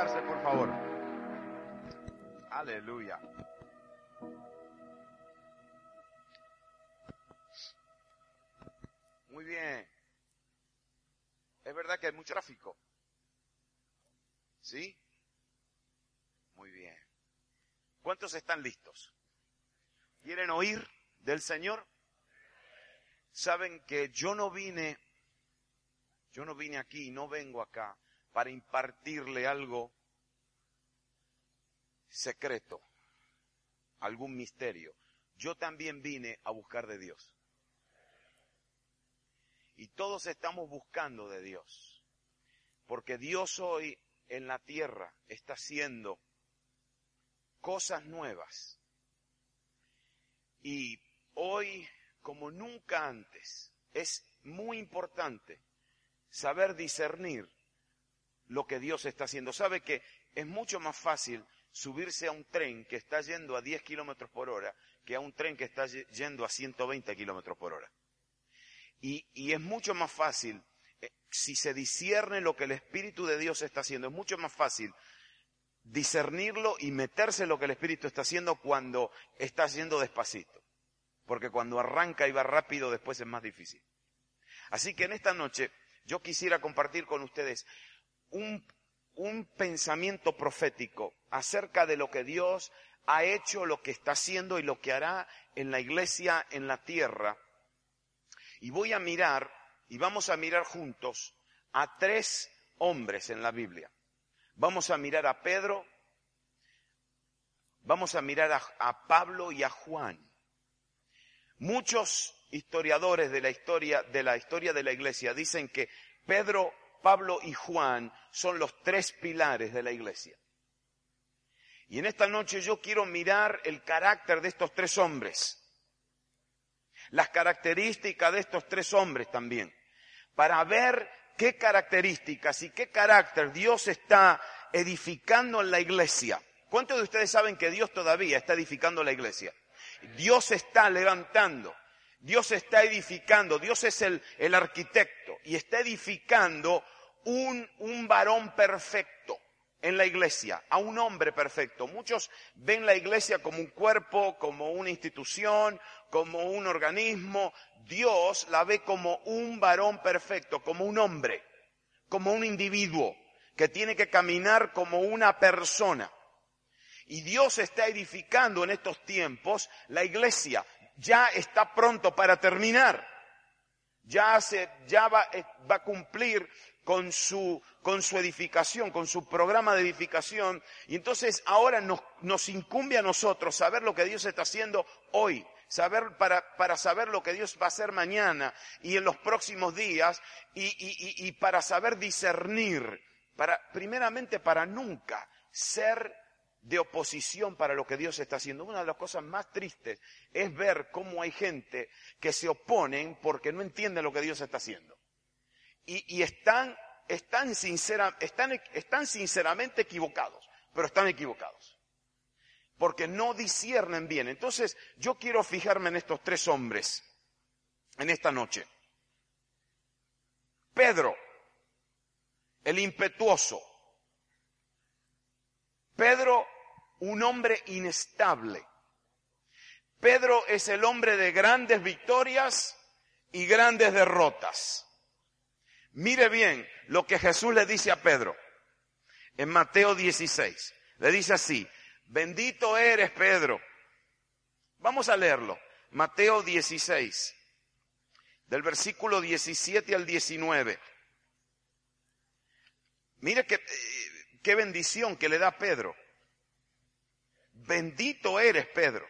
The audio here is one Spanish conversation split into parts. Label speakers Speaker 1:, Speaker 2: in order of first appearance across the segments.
Speaker 1: sentarse, por favor. Aleluya. Muy bien. Es verdad que hay mucho tráfico. ¿Sí? Muy bien. ¿Cuántos están listos? ¿Quieren oír del Señor? Saben que yo no vine aquí, no vengo acá para impartirle algo secreto, algún misterio. Yo también vine a buscar de Dios. Y todos estamos buscando de Dios. Porque Dios hoy en la tierra está haciendo cosas nuevas. Y hoy, como nunca antes, es muy importante saber discernir lo que Dios está haciendo. Sabe que es mucho más fácil subirse a un tren que está yendo a 10 kilómetros por hora que a un tren que está yendo a 120 kilómetros por hora. Y es mucho más fácil, si se discierne lo que el Espíritu de Dios está haciendo, es mucho más fácil discernirlo y meterse en lo que el Espíritu está haciendo cuando está yendo despacito. Porque cuando arranca y va rápido, después es más difícil. Así que en esta noche yo quisiera compartir con ustedes un pensamiento profético acerca de lo que Dios ha hecho, lo que está haciendo y lo que hará en la iglesia, en la tierra. Y vamos a mirar juntos a 3 hombres en la Biblia. Vamos a mirar a Pedro, vamos a mirar a Pablo y a Juan. Muchos historiadores de la historia de la iglesia dicen que Pedro, Pablo y Juan son los 3 pilares de la iglesia. Y en esta noche yo quiero mirar el carácter de estos 3 hombres. Las características de estos 3 hombres también. Para ver qué características y qué carácter Dios está edificando en la iglesia. ¿Cuántos de ustedes saben que Dios todavía está edificando la iglesia? Dios está levantando, Dios está edificando, Dios es el arquitecto y está edificando un varón perfecto en la iglesia, a un hombre perfecto. Muchos ven la iglesia como un cuerpo, como una institución, como un organismo. Dios la ve como un varón perfecto, como un hombre, como un individuo que tiene que caminar como una persona. Y Dios está edificando en estos tiempos la iglesia. Ya está pronto para terminar. Ya va a cumplir con su edificación, con su programa de edificación. Y entonces ahora nos incumbe a nosotros saber lo que Dios está haciendo hoy. Para saber lo que Dios va a hacer mañana y en los próximos días. Y para saber discernir. Primeramente para nunca ser de oposición para lo que Dios está haciendo. Una de las cosas más tristes es ver cómo hay gente que se oponen porque no entienden lo que Dios está haciendo. Y están sinceramente equivocados, pero están equivocados. Porque no disciernen bien. Entonces, yo quiero fijarme en estos 3 hombres en esta noche. Pedro, el impetuoso. Pedro, un hombre inestable. Pedro es el hombre de grandes victorias y grandes derrotas. Mire bien lo que Jesús le dice a Pedro en Mateo 16. Le dice así: bendito eres, Pedro. Vamos a leerlo. Mateo 16, del versículo 17 al 19. Mire qué bendición que le da Pedro. Bendito eres, Pedro.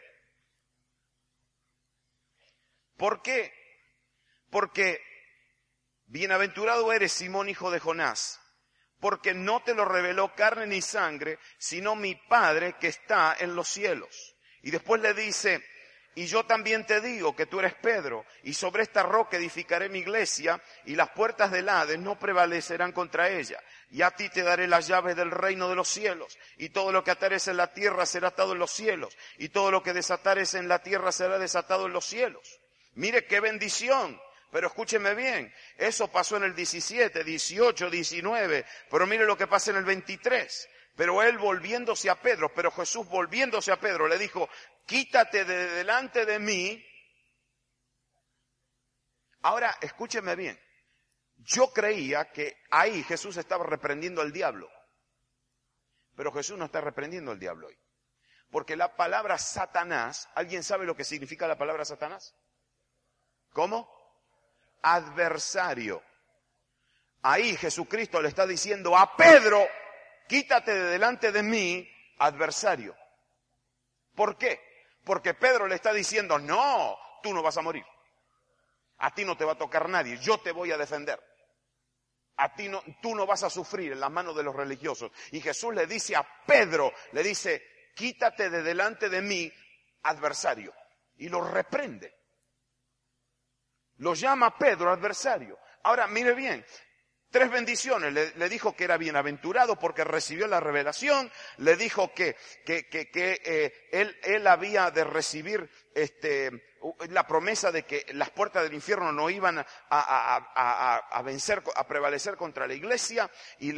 Speaker 1: ¿Por qué? Porque bienaventurado eres, Simón, hijo de Jonás, porque no te lo reveló carne ni sangre, sino mi Padre que está en los cielos. Y después le dice: y yo también te digo que tú eres Pedro, y sobre esta roca edificaré mi iglesia, y las puertas del Hades no prevalecerán contra ella. Y a ti te daré las llaves del reino de los cielos, y todo lo que atares en la tierra será atado en los cielos, y todo lo que desatares en la tierra será desatado en los cielos. Mire qué bendición. Pero escúcheme bien, eso pasó en el 17, 18, 19, pero mire lo que pasa en el 23. Pero él volviéndose a Pedro, pero Jesús volviéndose a Pedro le dijo, quítate de delante de mí. Ahora, escúcheme bien. Yo creía que ahí Jesús estaba reprendiendo al diablo. Pero Jesús no está reprendiendo al diablo hoy. Porque la palabra Satanás, ¿alguien sabe lo que significa la palabra Satanás? ¿Cómo? Adversario. Ahí Jesucristo le está diciendo a Pedro, quítate de delante de mí, adversario. ¿Por qué? Porque Pedro le está diciendo, no, tú no vas a morir. A ti no te va a tocar nadie, yo te voy a defender. A ti no, tú no vas a sufrir en las manos de los religiosos. Y Jesús le dice a Pedro, le dice, quítate de delante de mí, adversario. Y lo reprende. Lo llama Pedro adversario. Ahora, mire bien, 3 bendiciones. Le dijo que era bienaventurado porque recibió la revelación. Le dijo que él había de recibir la promesa de que las puertas del infierno no iban a vencer, a prevalecer contra la iglesia, y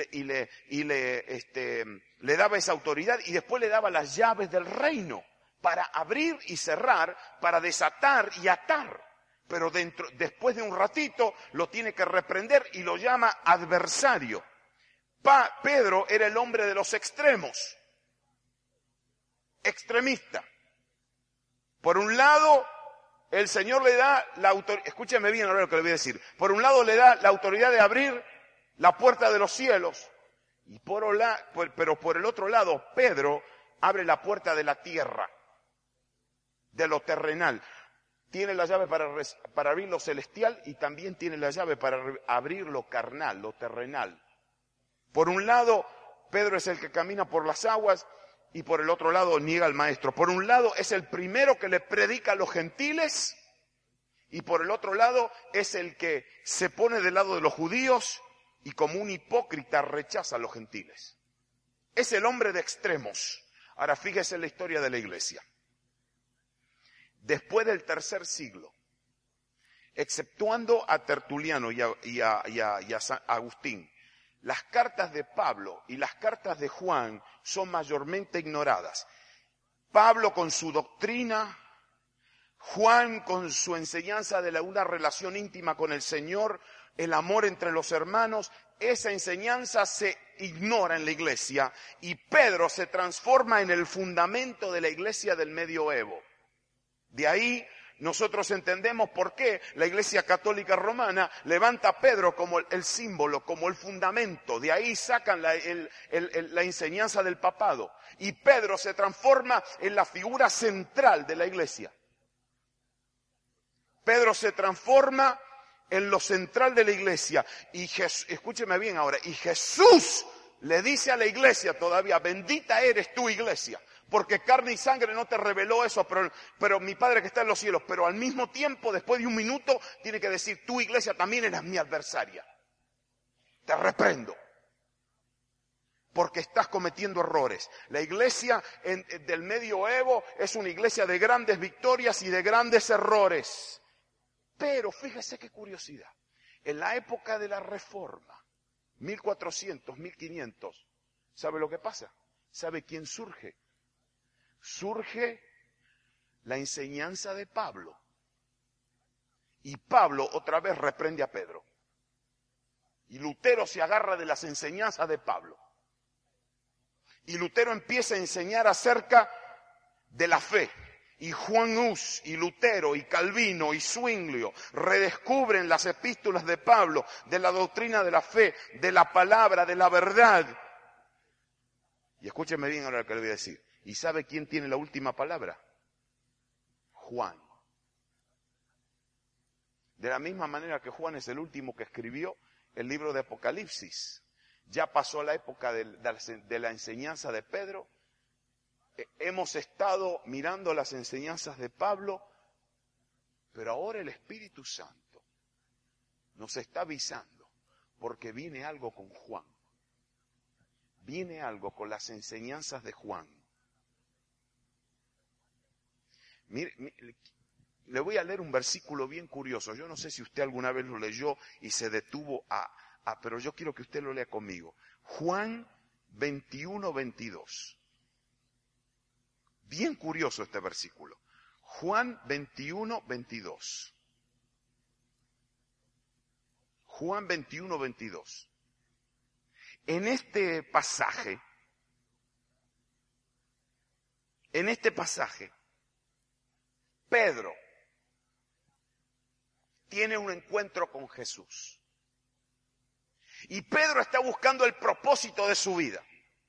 Speaker 1: le daba esa autoridad, y después le daba las llaves del reino para abrir y cerrar, para desatar y atar. Pero después de un ratito lo tiene que reprender y lo llama adversario. Pedro era el hombre de los extremos, extremista. Por un lado, el Señor le da la autoridad, escúcheme bien ahora lo que le voy a decir. Por un lado le da la autoridad de abrir la puerta de los cielos, pero por el otro lado, Pedro abre la puerta de la tierra, de lo terrenal. Tiene la llave para abrir lo celestial y también tiene la llave para abrir lo carnal, lo terrenal. Por un lado, Pedro es el que camina por las aguas y por el otro lado niega al maestro. Por un lado es el primero que le predica a los gentiles y por el otro lado es el que se pone del lado de los judíos y como un hipócrita rechaza a los gentiles. Es el hombre de extremos. Ahora fíjese en la historia de la iglesia. Después del 3er siglo, exceptuando a Tertuliano y a San Agustín, las cartas de Pablo y las cartas de Juan son mayormente ignoradas. Pablo con su doctrina, Juan con su enseñanza de una relación íntima con el Señor, el amor entre los hermanos, esa enseñanza se ignora en la iglesia y Pedro se transforma en el fundamento de la iglesia del medioevo. De ahí nosotros entendemos por qué la Iglesia Católica Romana levanta a Pedro como el símbolo, como el fundamento. De ahí sacan la enseñanza del papado. Y Pedro se transforma en la figura central de la Iglesia. Pedro se transforma en lo central de la Iglesia. Y escúcheme bien ahora, y Jesús le dice a la Iglesia todavía, bendita eres tú, Iglesia. Porque carne y sangre no te reveló eso, pero mi Padre que está en los cielos. Pero al mismo tiempo, después de un minuto, tiene que decir, tú, iglesia, también eres mi adversaria. Te reprendo. Porque estás cometiendo errores. La iglesia del medioevo es una iglesia de grandes victorias y de grandes errores. Pero fíjese qué curiosidad. En la época de la Reforma, 1400, 1500, ¿sabe lo que pasa? ¿Sabe quién surge? Surge la enseñanza de Pablo. Y Pablo otra vez reprende a Pedro. Y Lutero se agarra de las enseñanzas de Pablo. Y Lutero empieza a enseñar acerca de la fe. Y Juan Hus, y Lutero, y Calvino, y Zwinglio redescubren las epístolas de Pablo, de la doctrina de la fe, de la palabra, de la verdad. Y escúcheme bien ahora lo que le voy a decir. ¿Y sabe quién tiene la última palabra? Juan. De la misma manera que Juan es el último que escribió el libro de Apocalipsis. Ya pasó la época de la enseñanza de Pedro. Hemos estado mirando las enseñanzas de Pablo, pero ahora el Espíritu Santo nos está avisando porque viene algo con Juan. Viene algo con las enseñanzas de Juan. Mire, le voy a leer un versículo bien curioso. Yo no sé si usted alguna vez lo leyó y se detuvo pero yo quiero que usted lo lea conmigo. Juan 21-22. Bien curioso este versículo. Juan 21-22. Juan 21-22. En este pasaje, Pedro tiene un encuentro con Jesús. Y Pedro está buscando el propósito de su vida.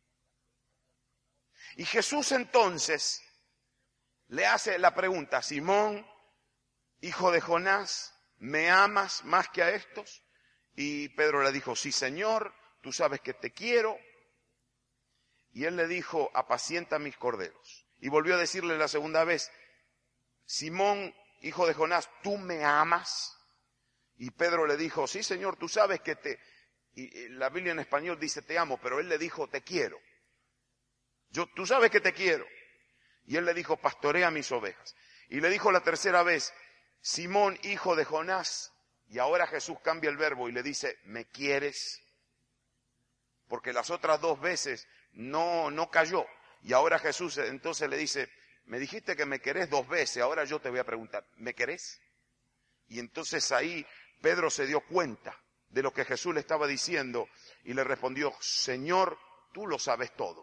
Speaker 1: Y Jesús entonces le hace la pregunta: Simón, hijo de Jonás, ¿me amas más que a estos? Y Pedro le dijo: sí, Señor, tú sabes que te quiero. Y él le dijo: apacienta mis corderos. Y volvió a decirle la segunda vez: Simón, hijo de Jonás, ¿tú me amas? Y Pedro le dijo: sí, Señor, tú sabes que te... Y la Biblia en español dice te amo, pero él le dijo te quiero. Tú sabes que te quiero. Y él le dijo: pastorea mis ovejas. Y le dijo la tercera vez: Simón, hijo de Jonás. Y ahora Jesús cambia el verbo y le dice: ¿me quieres? Porque las otras dos veces no cayó. Y ahora Jesús entonces le dice: me dijiste que me querés dos veces, ahora yo te voy a preguntar, ¿me querés? Y entonces ahí Pedro se dio cuenta de lo que Jesús le estaba diciendo y le respondió: Señor, tú lo sabes todo.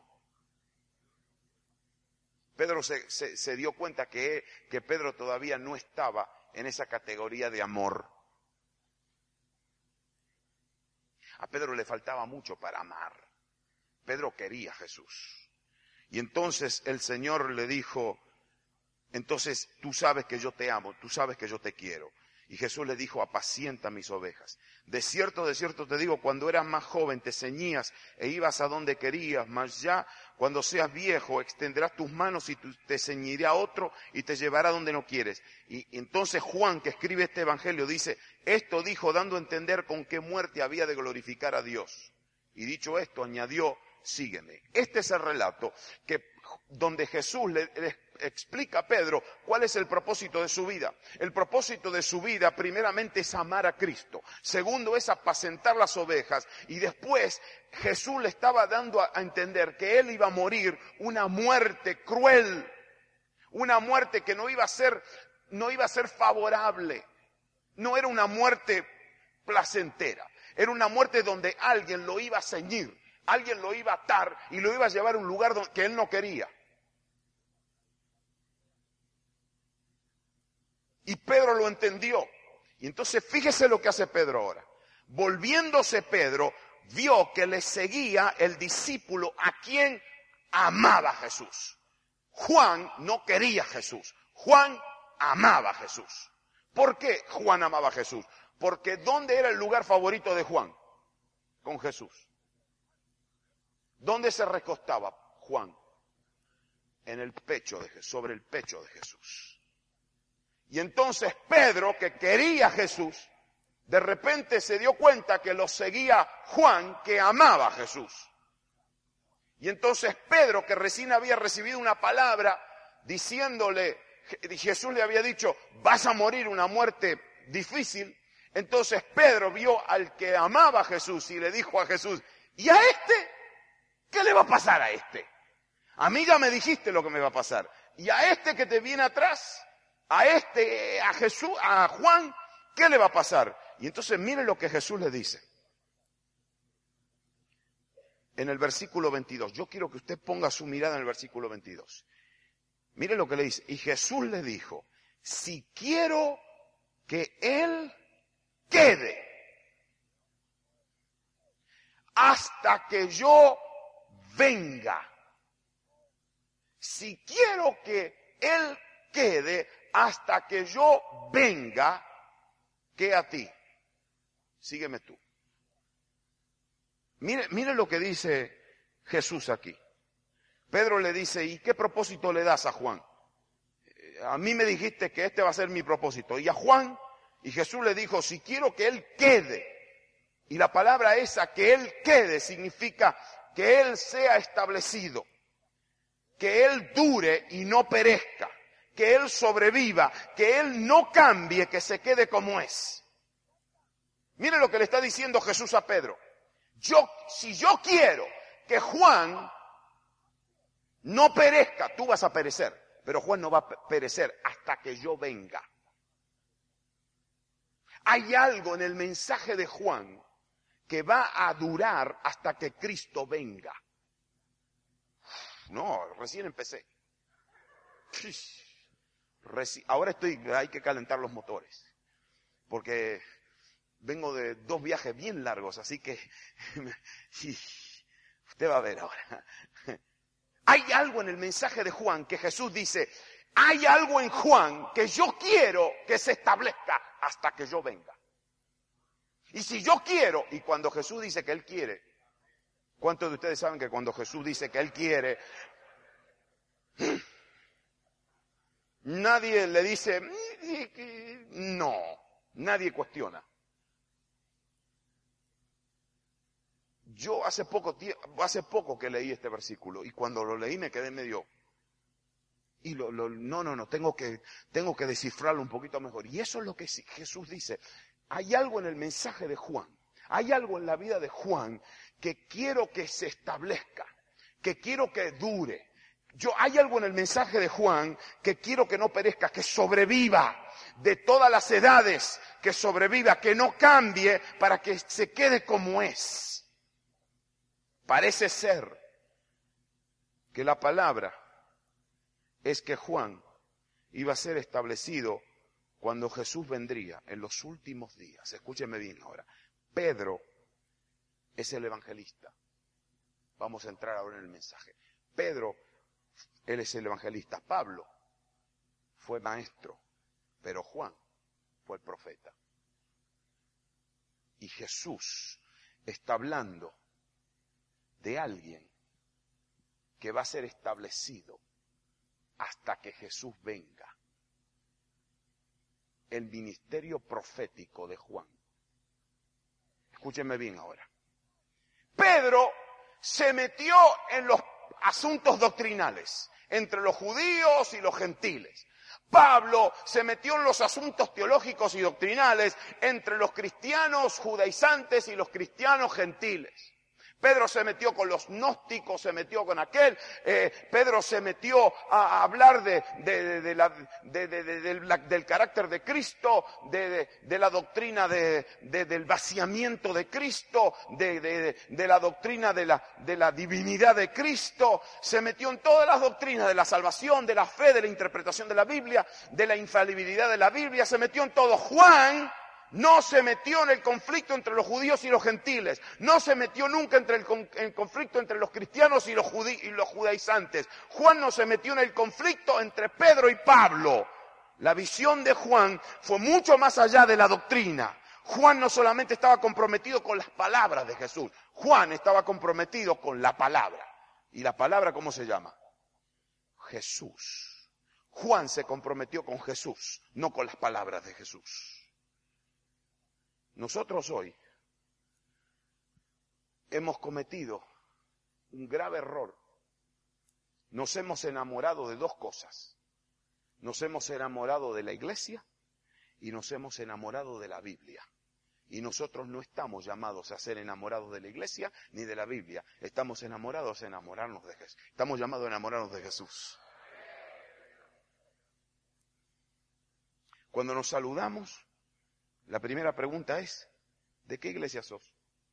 Speaker 1: Pedro se dio cuenta que Pedro todavía no estaba en esa categoría de amor. A Pedro le faltaba mucho para amar. Pedro quería a Jesús. Y entonces el Señor le dijo: entonces tú sabes que yo te amo, tú sabes que yo te quiero. Y Jesús le dijo: apacienta mis ovejas. De cierto te digo, cuando eras más joven te ceñías e ibas a donde querías, mas ya cuando seas viejo extenderás tus manos y te ceñirá otro y te llevará donde no quieres. Y entonces Juan, que escribe este evangelio, dice: esto dijo dando a entender con qué muerte había de glorificar a Dios. Y dicho esto, añadió: sígueme. Este es el relato donde Jesús le explica a Pedro cuál es el propósito de su vida. El propósito de su vida primeramente es amar a Cristo. Segundo es apacentar las ovejas. Y después Jesús le estaba dando a entender que él iba a morir una muerte cruel. Una muerte que no iba a ser favorable. No era una muerte placentera. Era una muerte donde alguien lo iba a ceñir. Alguien lo iba a atar y lo iba a llevar a un lugar que él no quería. Y Pedro lo entendió. Y entonces fíjese lo que hace Pedro ahora. Volviéndose Pedro, vio que le seguía el discípulo a quien amaba a Jesús. Juan no quería a Jesús. Juan amaba a Jesús. ¿Por qué Juan amaba a Jesús? Porque ¿dónde era el lugar favorito de Juan? Con Jesús. ¿Dónde se recostaba Juan? En el pecho de Jesús, sobre el pecho de Jesús. Y entonces Pedro, que quería a Jesús, de repente se dio cuenta que lo seguía Juan, que amaba a Jesús. Y entonces Pedro, que recién había recibido una palabra diciéndole, Jesús le había dicho: vas a morir una muerte difícil. Entonces Pedro vio al que amaba a Jesús y le dijo a Jesús: ¿y a este? ¿Qué le va a pasar a este? A mí ya me dijiste lo que me va a pasar. ¿Y a este que te viene atrás? A Jesús, a Juan, ¿qué le va a pasar? Y entonces mire lo que Jesús le dice. En el versículo 22. Yo quiero que usted ponga su mirada en el versículo 22. Mire lo que le dice. Y Jesús le dijo: si quiero que él quede hasta que yo venga. Si quiero que él quede hasta que yo venga, ¿qué a ti? Sígueme tú. Mire lo que dice Jesús aquí. Pedro le dice: ¿y qué propósito le das a Juan? A mí me dijiste que este va a ser mi propósito. Y a Juan, y Jesús le dijo: si quiero que él quede. Y la palabra esa, que él quede, significa que él sea establecido, que él dure y no perezca, que él sobreviva, que él no cambie, que se quede como es. Mire lo que le está diciendo Jesús a Pedro. Si yo quiero que Juan no perezca. Tú vas a perecer, pero Juan no va a perecer hasta que yo venga. Hay algo en el mensaje de Juan que va a durar hasta que Cristo venga. No, recién empecé. Ahora hay que calentar los motores, porque vengo de 2 viajes bien largos, así que usted va a ver ahora. Hay algo en el mensaje de Juan que Jesús dice, hay algo en Juan que yo quiero que se establezca hasta que yo venga. Y si yo quiero, y cuando Jesús dice que Él quiere, ¿cuántos de ustedes saben que cuando Jesús dice que Él quiere, nadie le dice, no, nadie cuestiona? Yo hace poco que leí este versículo y cuando lo leí me quedé medio, no, tengo que descifrarlo un poquito mejor. Y eso es lo que Jesús dice. Hay algo en el mensaje de Juan, hay algo en la vida de Juan que quiero que se establezca, que quiero que dure. Hay algo en el mensaje de Juan que quiero que no perezca, que sobreviva de todas las edades, que sobreviva, que no cambie para que se quede como es. Parece ser que la palabra es que Juan iba a ser establecido cuando Jesús vendría en los últimos días. Escúcheme bien ahora. Pedro es el evangelista. Vamos a entrar ahora en el mensaje. Pedro, él es el evangelista. Pablo fue maestro, pero Juan fue el profeta. Y Jesús está hablando de alguien que va a ser establecido hasta que Jesús venga. El ministerio profético de Juan. Escúchenme bien ahora. Pedro se metió en los asuntos doctrinales, entre los judíos y los gentiles. Pablo se metió en los asuntos teológicos y doctrinales entre los cristianos judaizantes y los cristianos gentiles. Pedro se metió con los gnósticos, se metió con aquel. Pedro se metió a hablar del carácter de Cristo, de la doctrina del vaciamiento de Cristo, de la doctrina de la divinidad de Cristo. Se metió en todas las doctrinas de la salvación, de la fe, de la interpretación de la Biblia, de la infalibilidad de la Biblia. Se metió en todo. Juan no se metió en el conflicto entre los judíos y los gentiles. No se metió nunca entre el conflicto entre los cristianos y los judaizantes. Juan no se metió en el conflicto entre Pedro y Pablo. La visión de Juan fue mucho más allá de la doctrina. Juan no solamente estaba comprometido con las palabras de Jesús. Juan estaba comprometido con la palabra. ¿Y la palabra cómo se llama? Jesús. Juan se comprometió con Jesús, no con las palabras de Jesús. Nosotros hoy hemos cometido un grave error. Nos hemos enamorado de 2 cosas. Nos hemos enamorado de la iglesia y nos hemos enamorado de la Biblia. Y nosotros no estamos llamados a ser enamorados de la iglesia ni de la Biblia. Estamos enamorados a enamorarnos de Jesús. Estamos llamados a enamorarnos de Jesús. Cuando nos saludamos, la primera pregunta es, ¿de qué iglesia sos?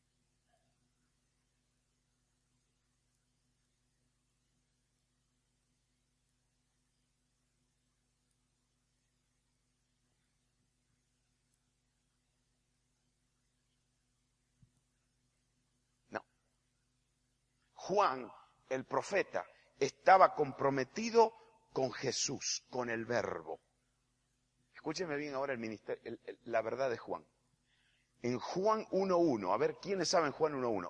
Speaker 1: No. Juan, el profeta, estaba comprometido con Jesús, con el Verbo. Escúcheme bien ahora la verdad de Juan. En Juan 1.1, a ver, ¿quiénes saben Juan 1.1?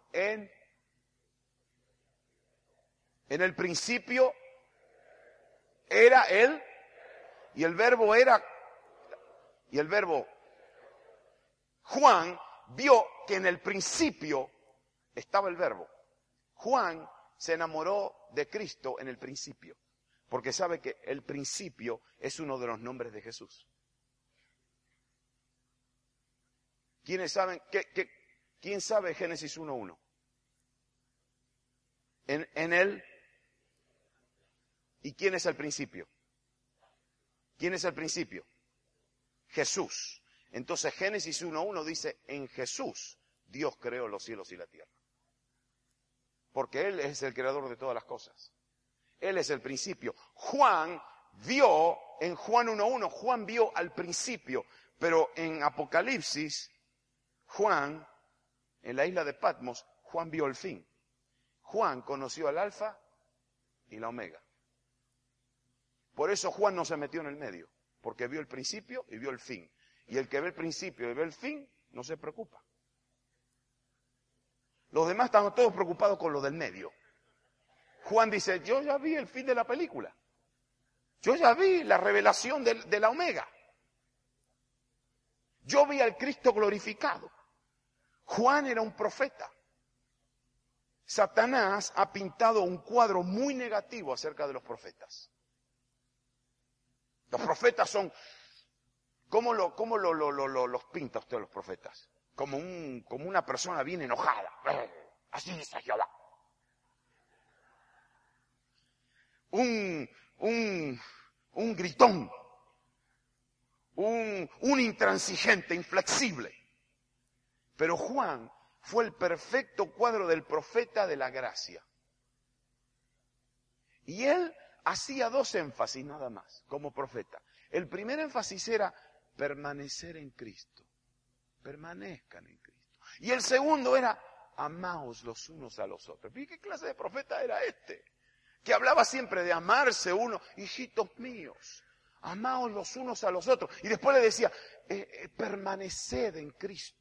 Speaker 1: En el principio era Él, y el Verbo era, y el Verbo, Juan vio que en el principio estaba el Verbo. Juan se enamoró de Cristo en el principio, porque sabe que el principio es uno de los nombres de Jesús. ¿Quiénes saben? ¿Quién sabe Génesis 1.1? en él. ¿Y quién es el principio? ¿Quién es el principio? Jesús. Entonces Génesis 1:1 dice, en Jesús Dios creó los cielos y la tierra. Porque Él es el creador de todas las cosas. Él es el principio. Juan vio, en Juan 1:1, Juan vio al principio, pero en Apocalipsis, Juan, en la isla de Patmos, Juan vio el fin. Juan conoció al alfa y la omega. Por eso Juan no se metió en el medio, porque vio el principio y vio el fin. Y el que ve el principio y ve el fin, no se preocupa. Los demás están todos preocupados con lo del medio. Juan dice, yo ya vi el fin de la película. Yo ya vi la revelación de la omega. Yo vi al Cristo glorificado. Juan era un profeta. Satanás ha pintado un cuadro muy negativo acerca de los profetas. Los profetas son, ¿cómo los pinta usted los profetas? Como una persona bien enojada. Así dice Jehová. Un gritón. Un intransigente, inflexible. Pero Juan fue el perfecto cuadro del profeta de la gracia. Y él hacía dos énfasis nada más, como profeta. El primer énfasis era permanecer en Cristo. Permanezcan en Cristo. Y el segundo era amaos los unos a los otros. ¿Y qué clase de profeta era este? Que hablaba siempre de amarse uno. Hijitos míos, amaos los unos a los otros. Y después le decía, permaneced en Cristo.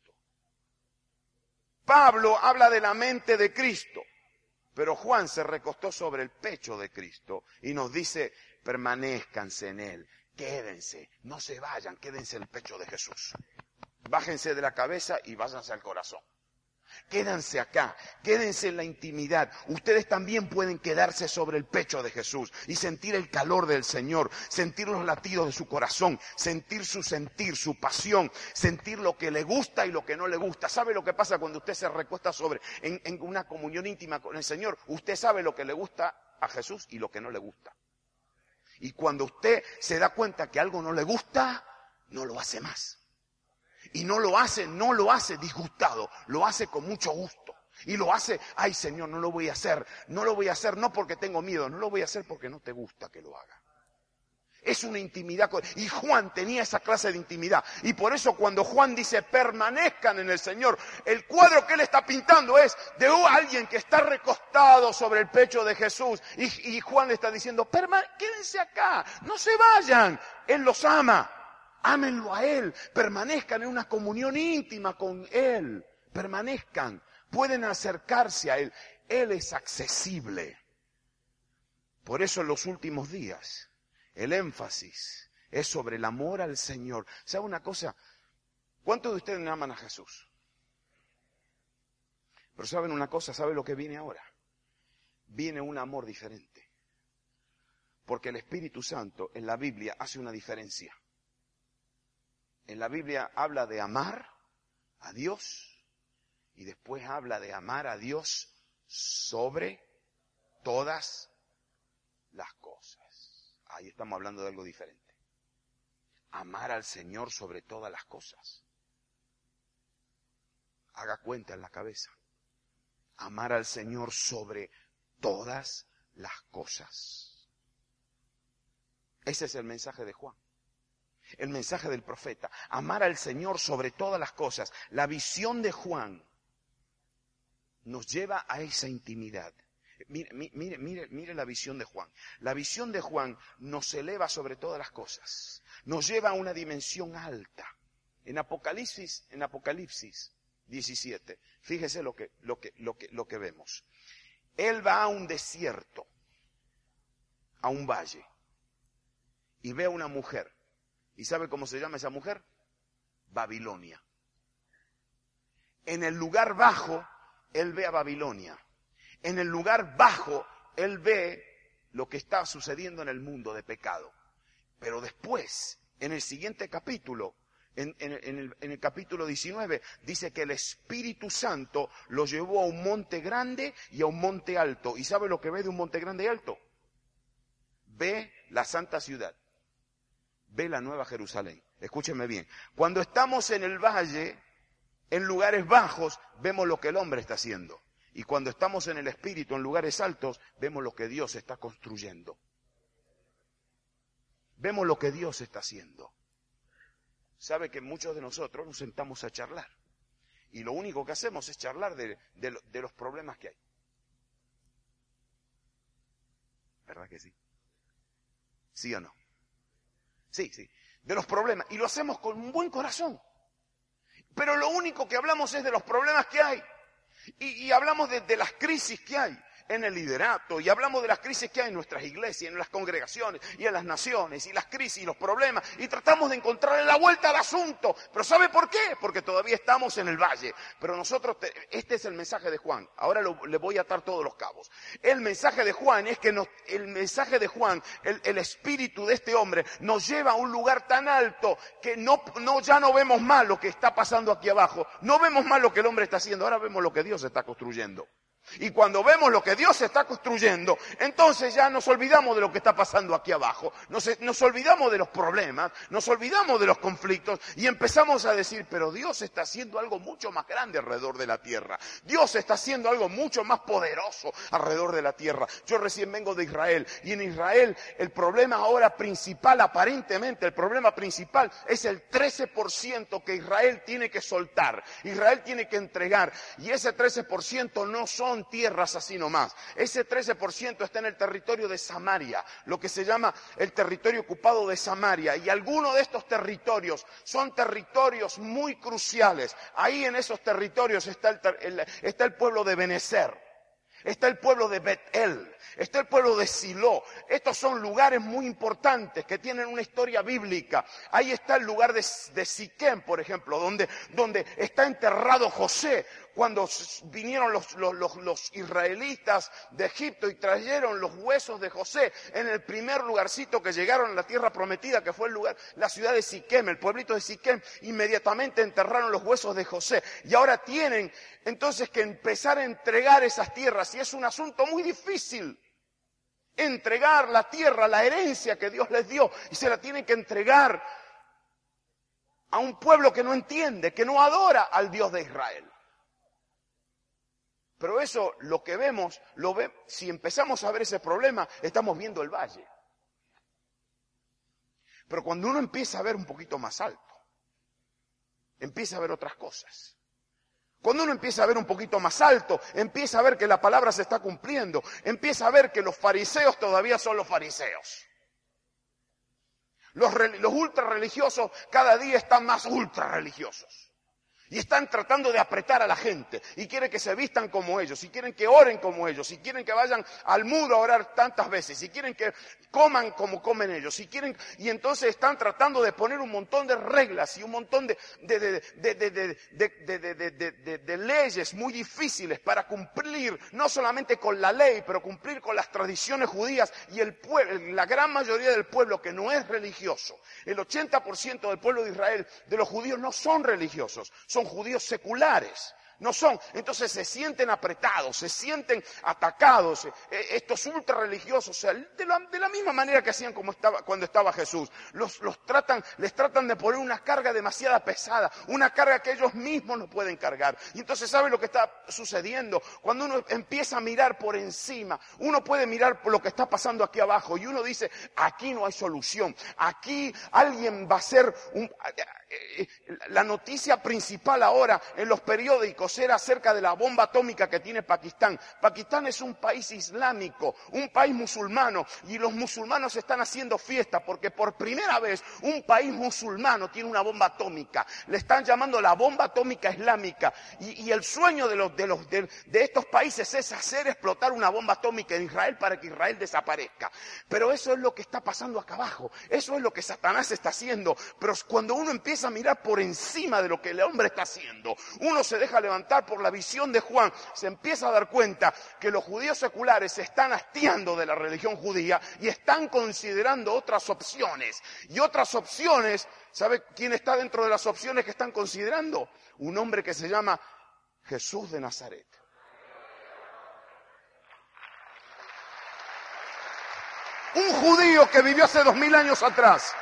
Speaker 1: Pablo habla de la mente de Cristo. Pero Juan se recostó sobre el pecho de Cristo y nos dice, permanézcanse en Él, quédense, no se vayan, quédense en el pecho de Jesús. Bájense de la cabeza y váyanse al corazón. Quédense acá, quédense en la intimidad. Ustedes también pueden quedarse sobre el pecho de Jesús y sentir el calor del Señor, sentir los latidos de su corazón, sentir, su pasión, sentir lo que le gusta y lo que no le gusta. ¿Sabe lo que pasa cuando usted se recuesta en una comunión íntima con el Señor? Usted sabe lo que le gusta a Jesús y lo que no le gusta. Y cuando usted se da cuenta que algo no le gusta, no lo hace más. Y no lo hace disgustado, lo hace con mucho gusto. Y lo hace, ay Señor, no lo voy a hacer no porque tengo miedo, no lo voy a hacer porque no te gusta que lo haga. Es una intimidad. Y Juan tenía esa clase de intimidad. Y por eso cuando Juan dice permanezcan en el Señor, el cuadro que él está pintando es de alguien que está recostado sobre el pecho de Jesús. Y Juan le está diciendo, quédense acá, no se vayan, Él los ama. Ámenlo a Él, permanezcan en una comunión íntima con Él, permanezcan, pueden acercarse a Él, Él es accesible. Por eso en los últimos días el énfasis es sobre el amor al Señor. ¿Sabe una cosa? ¿Cuántos de ustedes aman a Jesús? Pero ¿saben una cosa? ¿Sabe lo que viene ahora? Viene un amor diferente. Porque el Espíritu Santo en la Biblia hace una diferencia. En la Biblia habla de amar a Dios y después habla de amar a Dios sobre todas las cosas. Ahí estamos hablando de algo diferente. Amar al Señor sobre todas las cosas. Haga cuenta en la cabeza. Amar al Señor sobre todas las cosas. Ese es el mensaje de Juan. El mensaje del profeta, amar al Señor sobre todas las cosas. La visión de Juan nos lleva a esa intimidad. Mire la visión de Juan. La visión de Juan nos eleva sobre todas las cosas. Nos lleva a una dimensión alta. En Apocalipsis 17, fíjese lo que vemos. Él va a un desierto, a un valle, y ve a una mujer. ¿Y sabe cómo se llama esa mujer? Babilonia. En el lugar bajo, él ve a Babilonia. En el lugar bajo, él ve lo que está sucediendo en el mundo de pecado. Pero después, en el siguiente capítulo, En el capítulo 19 dice que el Espíritu Santo lo llevó a un monte grande y a un monte alto. ¿Y sabe lo que ve de un monte grande y alto? Ve la santa ciudad, ve la nueva Jerusalén. Escúchenme bien, cuando estamos en el valle, en lugares bajos, vemos lo que el hombre está haciendo. Y cuando estamos en el Espíritu, en lugares altos, vemos lo que Dios está construyendo. Vemos lo que Dios está haciendo. Sabe que muchos de nosotros nos sentamos a charlar. Y lo único que hacemos es charlar de los problemas que hay. ¿Verdad que sí? ¿Sí o no? Sí, sí. De los problemas. Y lo hacemos con un buen corazón. Pero lo único que hablamos es de los problemas que hay. Y hablamos de las crisis que hay en el liderato, y hablamos de las crisis que hay en nuestras iglesias, en las congregaciones y en las naciones, y las crisis y los problemas, y tratamos de encontrarle la vuelta al asunto. Pero ¿sabe por qué? Porque todavía estamos en el valle. Pero nosotros, este es el mensaje de Juan. Ahora le voy a atar todos los cabos. El mensaje de Juan es que el mensaje de Juan, el espíritu de este hombre, nos lleva a un lugar tan alto que ya no vemos más lo que está pasando aquí abajo. No vemos más lo que el hombre está haciendo. Ahora vemos lo que Dios está construyendo. Y cuando vemos lo que Dios está construyendo, entonces ya nos olvidamos de lo que está pasando aquí abajo, nos olvidamos de los problemas, nos olvidamos de los conflictos y empezamos a decir, pero Dios está haciendo algo mucho más grande alrededor de la tierra. Dios está haciendo algo mucho más poderoso alrededor de la tierra. Yo recién vengo de Israel y en Israel el problema ahora principal, aparentemente el problema principal es el 13% que Israel tiene que soltar, Israel tiene que entregar, y ese 13% no son tierras así nomás. Ese 13% está en el territorio de Samaria, lo que se llama el territorio ocupado de Samaria. Y algunos de estos territorios son territorios muy cruciales. Ahí en esos territorios está el pueblo de Benecer, está el pueblo de Bet-El, está el pueblo de Silo. Estos son lugares muy importantes que tienen una historia bíblica. Ahí está el lugar de Siquem, por ejemplo, donde está enterrado José. Cuando vinieron los israelitas de Egipto y trajeron los huesos de José en el primer lugarcito que llegaron a la tierra prometida, que fue la ciudad de Siquem, el pueblito de Siquem, inmediatamente enterraron los huesos de José. Y ahora tienen entonces que empezar a entregar esas tierras, y es un asunto muy difícil. Entregar la tierra, la herencia que Dios les dio, y se la tienen que entregar a un pueblo que no entiende, que no adora al Dios de Israel. Pero eso, lo que vemos, si empezamos a ver ese problema, estamos viendo el valle. Pero cuando uno empieza a ver un poquito más alto, empieza a ver otras cosas. Cuando uno empieza a ver un poquito más alto, empieza a ver que la palabra se está cumpliendo, empieza a ver que los fariseos todavía son los fariseos. Los ultra religiosos cada día están más ultra religiosos. Y están tratando de apretar a la gente, y quieren que se vistan como ellos, y quieren que oren como ellos, y quieren que vayan al muro a orar tantas veces, y quieren que coman como comen ellos, y entonces están tratando de poner un montón de reglas y un montón de leyes muy difíciles para cumplir, no solamente con la ley, pero cumplir con las tradiciones judías, y la gran mayoría del pueblo que no es religioso, el 80% del pueblo de Israel, de los judíos, no son religiosos, son judíos seculares, no son. Entonces se sienten apretados, se sienten atacados, estos ultra religiosos, o sea, de la misma manera que hacían cuando estaba Jesús. Les tratan de poner una carga demasiado pesada, una carga que ellos mismos no pueden cargar. Y entonces, ¿sabe lo que está sucediendo? Cuando uno empieza a mirar por encima, uno puede mirar por lo que está pasando aquí abajo, y uno dice, aquí no hay solución, aquí alguien va a ser la noticia principal ahora en los periódicos era acerca de la bomba atómica que tiene Pakistán. Pakistán es un país islámico, un país musulmano, y los musulmanos están haciendo fiesta porque por primera vez un país musulmano tiene una bomba atómica. Le están llamando la bomba atómica islámica, y el sueño de estos países es hacer explotar una bomba atómica en Israel para que Israel desaparezca. Pero eso es lo que está pasando acá abajo, eso es lo que Satanás está haciendo. Pero cuando uno empieza empieza a mirar por encima de lo que el hombre está haciendo. Uno se deja levantar por la visión de Juan, se empieza a dar cuenta que los judíos seculares se están hastiando de la religión judía y están considerando otras opciones. Y otras opciones, ¿sabe quién está dentro de las opciones que están considerando? Un hombre que se llama Jesús de Nazaret. Un judío que vivió hace 2000 años atrás.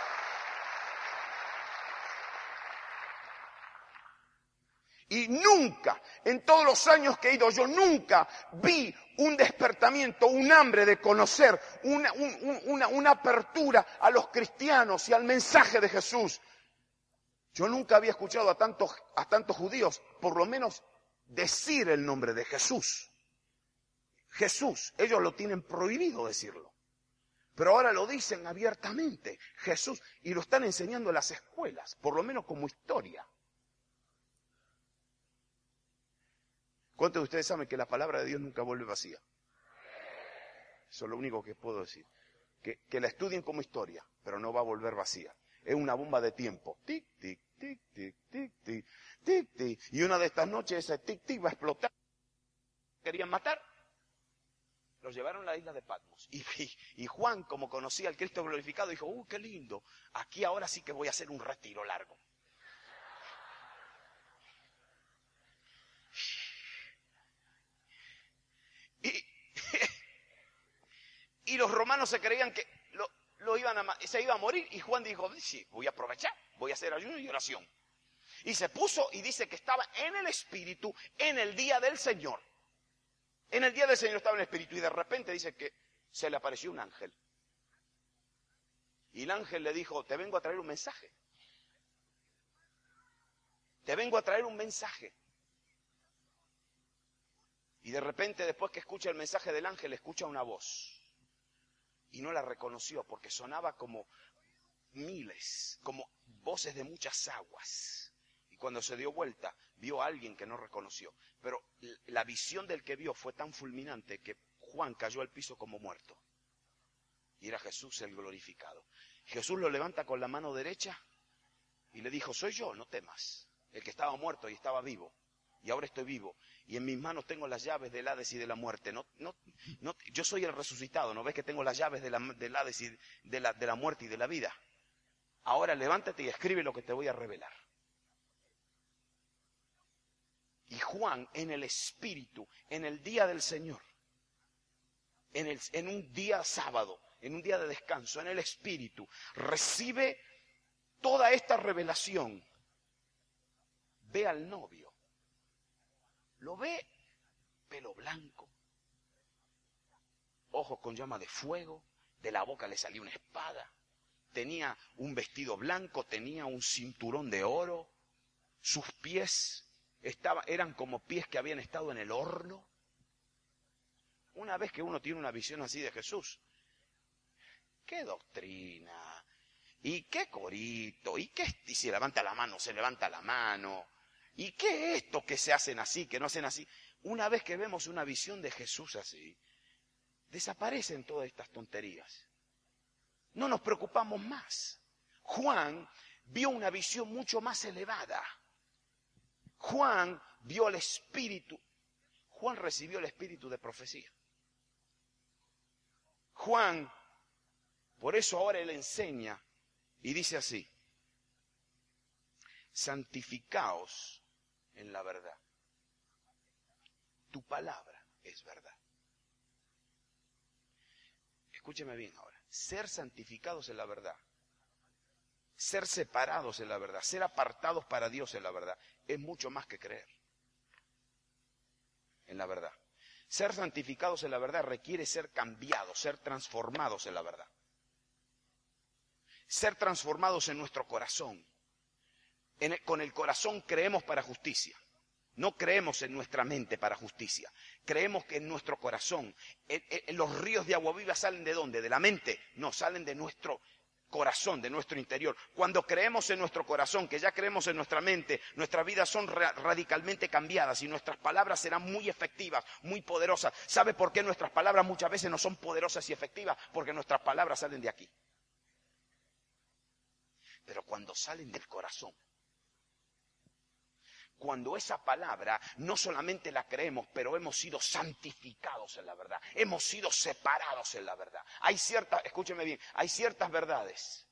Speaker 1: Y nunca, en todos los años que he ido, yo nunca vi un despertamiento, un hambre de conocer, una apertura a los cristianos y al mensaje de Jesús. Yo nunca había escuchado a tantos judíos, por lo menos, decir el nombre de Jesús. Jesús, ellos lo tienen prohibido decirlo. Pero ahora lo dicen abiertamente, Jesús, y lo están enseñando en las escuelas, por lo menos como historia. ¿Cuántos de ustedes saben que la palabra de Dios nunca vuelve vacía? Eso es lo único que puedo decir. Que la estudien como historia, pero no va a volver vacía. Es una bomba de tiempo. Tic, tic, tic, tic, tic, tic, tic, tic. Y una de estas noches ese tic, tic va a explotar. ¿Querían matar? Los llevaron a la isla de Patmos. Y Juan, como conocía al Cristo glorificado, dijo, qué lindo. Aquí ahora sí que voy a hacer un retiro largo. Y los romanos se creían que se iba a morir. Y Juan dijo, sí, voy a aprovechar, voy a hacer ayuno y oración. Y se puso y dice que estaba en el Espíritu en el día del Señor. En el día del Señor estaba en el Espíritu y de repente dice que se le apareció un ángel. Y el ángel le dijo, te vengo a traer un mensaje. Te vengo a traer un mensaje. Y de repente, después que escucha el mensaje del ángel, escucha una voz. Y no la reconoció porque sonaba como miles, como voces de muchas aguas. Y cuando se dio vuelta, vio a alguien que no reconoció. Pero la visión del que vio fue tan fulminante que Juan cayó al piso como muerto. Y era Jesús el glorificado. Jesús lo levanta con la mano derecha y le dijo, soy yo, no temas. El que estaba muerto y estaba vivo. Y ahora estoy vivo. Y en mis manos tengo las llaves del Hades y de la muerte. Yo soy el resucitado. ¿No ves que tengo las llaves del Hades y de la muerte y de la vida? Ahora levántate y escribe lo que te voy a revelar. Y Juan, en el Espíritu, en el día del Señor, en un día sábado, en un día de descanso, en el Espíritu, recibe toda esta revelación. Ve al novio. Lo ve, pelo blanco, ojos con llama de fuego, de la boca le salía una espada, tenía un vestido blanco, tenía un cinturón de oro, sus pies eran como pies que habían estado en el horno. Una vez que uno tiene una visión así de Jesús, qué doctrina, y qué corito, y si levanta la mano, se levanta la mano. ¿Y qué es esto que se hacen así, que no hacen así? Una vez que vemos una visión de Jesús así, desaparecen todas estas tonterías. No nos preocupamos más. Juan vio una visión mucho más elevada. Juan vio el Espíritu. Juan recibió el Espíritu de profecía. Juan, por eso ahora él enseña y dice así, santificaos en la verdad. Tu palabra es verdad. Escúcheme bien ahora. Ser santificados en la verdad, ser separados en la verdad, ser apartados para Dios en la verdad, es mucho más que creer en la verdad. Ser santificados en la verdad requiere ser cambiados, ser transformados en la verdad. Ser transformados en nuestro corazón. Con el corazón creemos para justicia. No creemos en nuestra mente para justicia. Creemos que en nuestro corazón. Los ríos de agua viva salen ¿de dónde? ¿De la mente? No, salen de nuestro corazón, de nuestro interior. Cuando creemos en nuestro corazón, que ya creemos en nuestra mente, nuestras vidas son radicalmente cambiadas y nuestras palabras serán muy efectivas, muy poderosas. ¿Sabe por qué nuestras palabras muchas veces no son poderosas y efectivas? Porque nuestras palabras salen de aquí. Pero cuando salen del corazón, cuando esa palabra no solamente la creemos, pero hemos sido santificados en la verdad, hemos sido separados en la verdad. Escúcheme bien, hay ciertas verdades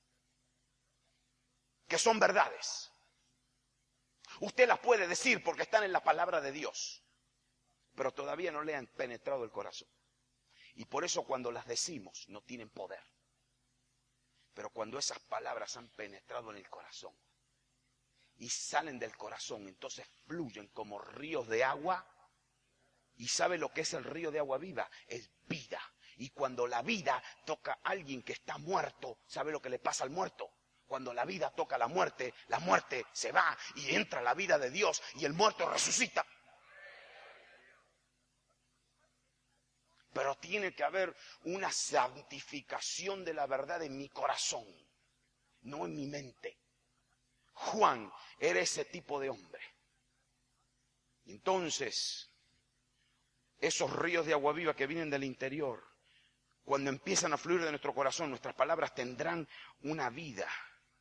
Speaker 1: que son verdades. Usted las puede decir porque están en la palabra de Dios, pero todavía no le han penetrado el corazón. Y por eso cuando las decimos no tienen poder. Pero cuando esas palabras han penetrado en el corazón y salen del corazón, entonces fluyen como ríos de agua. ¿Y sabe lo que es el río de agua viva? Es vida. Y cuando la vida toca a alguien que está muerto, ¿sabe lo que le pasa al muerto? Cuando la vida toca a la muerte se va y entra la vida de Dios y el muerto resucita. Pero tiene que haber una santificación de la verdad en mi corazón, no en mi mente. Juan era ese tipo de hombre. Entonces, esos ríos de agua viva que vienen del interior, cuando empiezan a fluir de nuestro corazón, nuestras palabras tendrán una vida.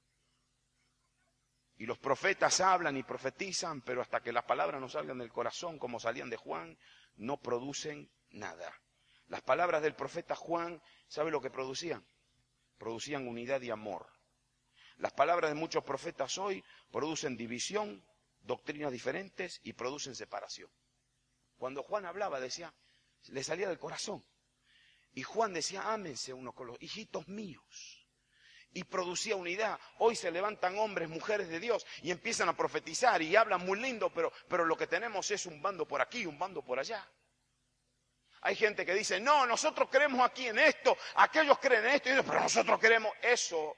Speaker 1: Y los profetas hablan y profetizan, pero hasta que las palabras no salgan del corazón, como salían de Juan, no producen nada. Las palabras del profeta Juan, ¿sabe lo que producían? Producían unidad y amor. Las palabras de muchos profetas hoy producen división, doctrinas diferentes y producen separación. Cuando Juan hablaba, decía, le salía del corazón. Y Juan decía, ámense unos con los hijitos míos. Y producía unidad. Hoy se levantan hombres, mujeres de Dios y empiezan a profetizar y hablan muy lindo, pero lo que tenemos es un bando por aquí, un bando por allá. Hay gente que dice, no, nosotros creemos aquí en esto, aquellos creen en esto, pero nosotros queremos eso.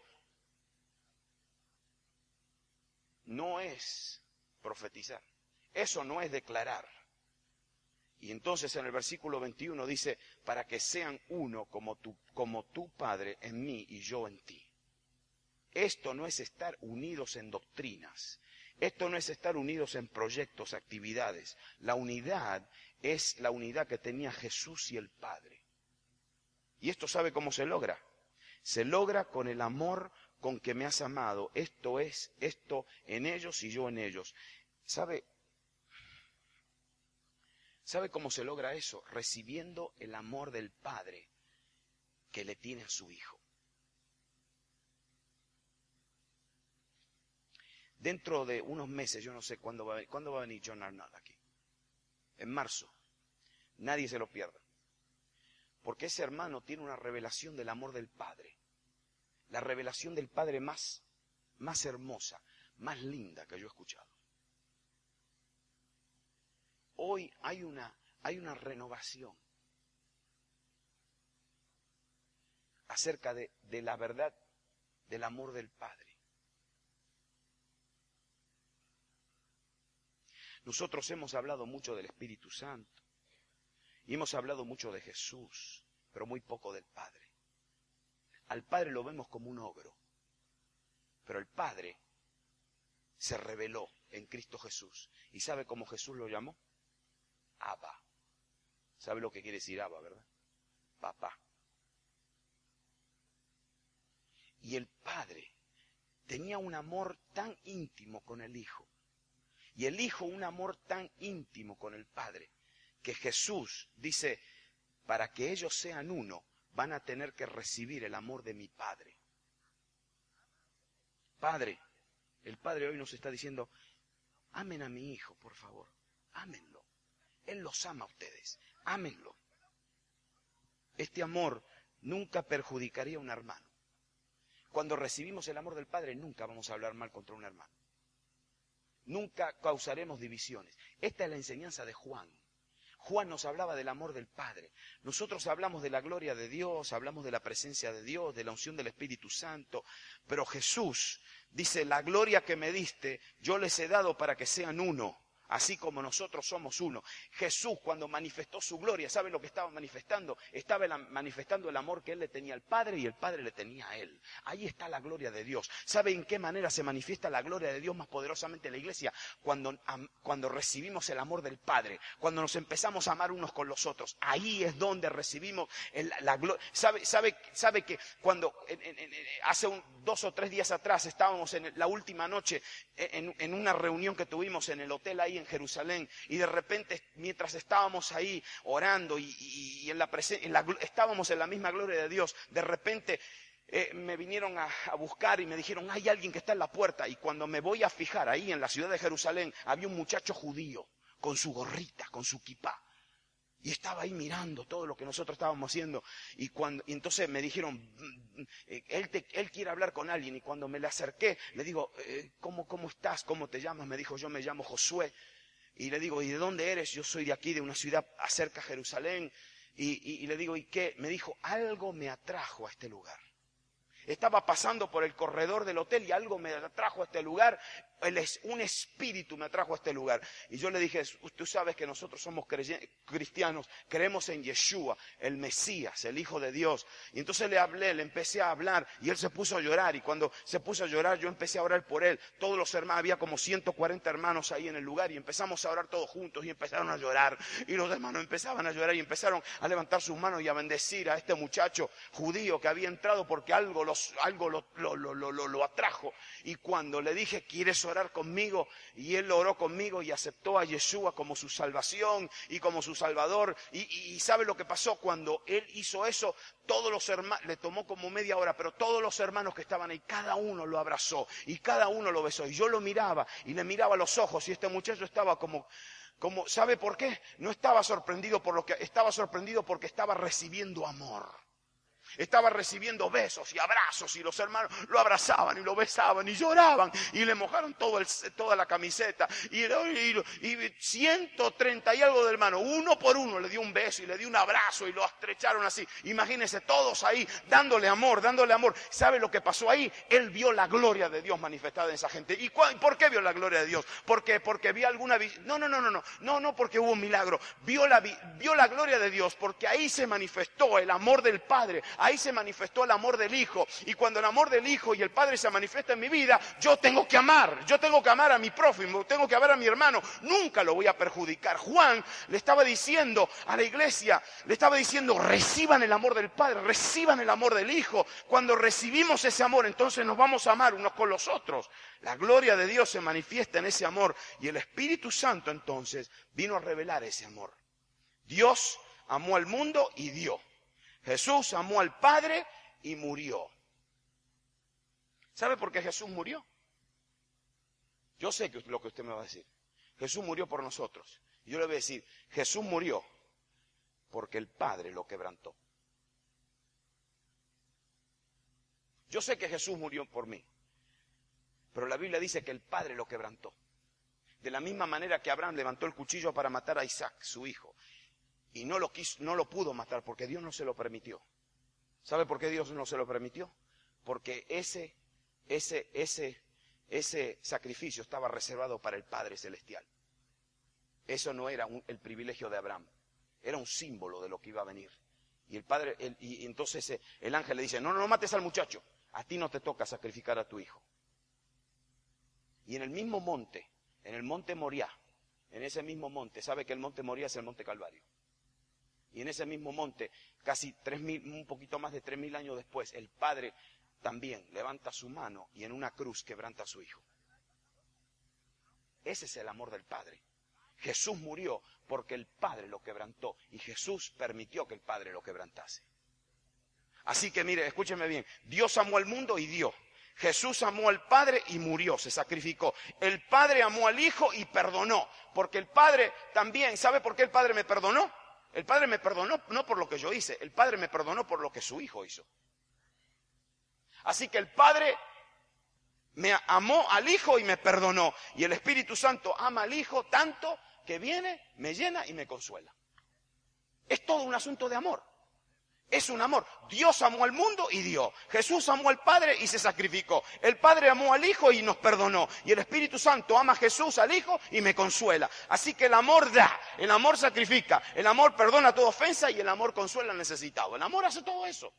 Speaker 1: No es profetizar, eso no es declarar. Y entonces en el versículo 21 dice, para que sean uno como tu Padre en mí y yo en ti. Esto no es estar unidos en doctrinas, esto no es estar unidos en proyectos, actividades. La unidad es la unidad que tenía Jesús y el Padre. ¿Y esto sabe cómo se logra? Se logra con el amor con que me has amado. Esto es, esto en ellos y yo en ellos. ¿Sabe cómo se logra eso? Recibiendo el amor del Padre que le tiene a su Hijo. Dentro de unos meses, yo no sé cuándo va a venir John Arnott aquí. En marzo. Nadie se lo pierda. Porque ese hermano tiene una revelación del amor del Padre. La revelación del Padre más hermosa, más linda que yo he escuchado. Hoy hay una renovación acerca de la verdad del amor del Padre. Nosotros hemos hablado mucho del Espíritu Santo y hemos hablado mucho de Jesús, pero muy poco del Padre. Al Padre lo vemos como un ogro, pero el Padre se reveló en Cristo Jesús. ¿Y sabe cómo Jesús lo llamó? Abba. ¿Sabe lo que quiere decir Abba, verdad? Papá. Y el Padre tenía un amor tan íntimo con el Hijo. Y el Hijo un amor tan íntimo con el Padre, que Jesús dice, para que ellos sean uno, van a tener que recibir el amor de mi Padre. Padre, el Padre hoy nos está diciendo, amen a mi Hijo, por favor, ámenlo. Él los ama a ustedes, ámenlo. Este amor nunca perjudicaría a un hermano. Cuando recibimos el amor del Padre, nunca vamos a hablar mal contra un hermano. Nunca causaremos divisiones. Esta es la enseñanza de Juan. Juan nos hablaba del amor del Padre. Nosotros hablamos de la gloria de Dios, hablamos de la presencia de Dios, de la unción del Espíritu Santo. Pero Jesús dice, la gloria que me diste, yo les he dado para que sean uno, así como nosotros somos uno. Jesús, cuando manifestó su gloria, ¿sabe lo que estaba manifestando? Estaba manifestando el amor que Él le tenía al Padre y el Padre le tenía a Él. Ahí está la gloria de Dios. ¿Sabe en qué manera se manifiesta la gloria de Dios más poderosamente en la iglesia? Cuando recibimos el amor del Padre, cuando nos empezamos a amar unos con los otros. Ahí es donde recibimos la gloria. ¿Sabe que cuando hace 2 o 3 días atrás estábamos en la última noche en una reunión que tuvimos en el hotel ahí en Jerusalén, y de repente mientras estábamos ahí orando y estábamos en la misma gloria de Dios, de repente me vinieron a buscar y me dijeron, hay alguien que está en la puerta, y cuando me voy a fijar ahí en la ciudad de Jerusalén, había un muchacho judío con su gorrita, con su kipá. Y estaba ahí mirando todo lo que nosotros estábamos haciendo. Y entonces me dijeron, él quiere hablar con alguien. Y cuando me le acerqué, le digo, ¿cómo estás? ¿Cómo te llamas? Me dijo, yo me llamo Josué. Y le digo, ¿y de dónde eres? Yo soy de aquí, de una ciudad cerca de Jerusalén. Y le digo, ¿y qué? Me dijo, algo me atrajo a este lugar. Estaba pasando por el corredor del hotel y algo me atrajo a este lugar. Un espíritu me atrajo a este lugar. Y yo le dije, tú sabes que nosotros somos cristianos, creemos en Yeshua, el Mesías, el Hijo de Dios. Y entonces le empecé a hablar y él se puso a llorar. Y cuando se puso a llorar, yo empecé a orar por él. Todos los hermanos, había como 140 hermanos ahí en el lugar y empezamos a orar todos juntos y empezaron a llorar. Y los hermanos empezaban a llorar y empezaron a levantar sus manos y a bendecir a este muchacho judío que había entrado porque algo lo atrajo. Y cuando le dije, ¿quieres orar conmigo? Y él oró conmigo y aceptó a Yeshua como su salvación y como su salvador. Y ¿sabe lo que pasó? Cuando él hizo eso, todos los hermanos, le tomó como media hora, pero todos los hermanos que estaban ahí, cada uno lo abrazó y cada uno lo besó. Y yo lo miraba y le miraba a los ojos y este muchacho estaba como, ¿sabe por qué? No estaba sorprendido estaba sorprendido porque estaba recibiendo amor. Estaba recibiendo besos y abrazos y los hermanos lo abrazaban y lo besaban y lloraban y le mojaron toda la camiseta y 130 y algo de hermanos, uno por uno le dio un beso y le dio un abrazo y lo estrecharon así. Imagínense todos ahí dándole amor. ¿Sabe lo que pasó ahí? Él vio la gloria de Dios manifestada en esa gente. ¿Y por qué vio la gloria de Dios? Porque vio alguna visión. No porque hubo un milagro. Vio la gloria de Dios porque ahí se manifestó el amor del Padre. Ahí se manifestó el amor del Hijo. Y cuando el amor del Hijo y el Padre se manifiesta en mi vida, yo tengo que amar a mi prójimo, tengo que amar a mi hermano. Nunca lo voy a perjudicar. Juan le estaba diciendo a la iglesia, reciban el amor del Padre, reciban el amor del Hijo. Cuando recibimos ese amor, entonces nos vamos a amar unos con los otros. La gloria de Dios se manifiesta en ese amor. Y el Espíritu Santo entonces vino a revelar ese amor. Dios amó al mundo y dio. Jesús amó al Padre y murió. ¿Sabe por qué Jesús murió? Yo sé lo que usted me va a decir. Jesús murió por nosotros. Y yo le voy a decir, Jesús murió porque el Padre lo quebrantó. Yo sé que Jesús murió por mí, pero la Biblia dice que el Padre lo quebrantó. De la misma manera que Abraham levantó el cuchillo para matar a Isaac, su hijo. Y no lo pudo matar porque Dios no se lo permitió. ¿Sabe por qué Dios no se lo permitió? Porque ese sacrificio estaba reservado para el Padre Celestial. Eso no era el privilegio de Abraham. Era un símbolo de lo que iba a venir. Y entonces el ángel le dice, no mates al muchacho. A ti no te toca sacrificar a tu hijo. Y en el mismo monte, en el monte Moriah, en ese mismo monte, ¿sabe que el monte Moriah es el monte Calvario? Y en ese mismo monte, casi 3.000, un poquito más de 3.000 años después, el Padre también levanta su mano y en una cruz quebranta a su Hijo. Ese es el amor del Padre. Jesús murió porque el Padre lo quebrantó y Jesús permitió que el Padre lo quebrantase. Así que mire, escúcheme bien, Dios amó al mundo y dio. Jesús amó al Padre y murió, se sacrificó. El Padre amó al Hijo y perdonó, porque el Padre también, ¿sabe por qué el Padre me perdonó? El Padre me perdonó no por lo que yo hice, el Padre me perdonó por lo que su Hijo hizo. Así que el Padre me amó al Hijo y me perdonó. Y el Espíritu Santo ama al Hijo tanto que viene, me llena y me consuela. Es todo un asunto de amor. Es un amor. Dios amó al mundo y dio. Jesús amó al Padre y se sacrificó. El Padre amó al Hijo y nos perdonó. Y el Espíritu Santo ama a Jesús, al Hijo, y me consuela. Así que el amor da, el amor sacrifica, el amor perdona toda ofensa y el amor consuela al necesitado. El amor hace todo eso.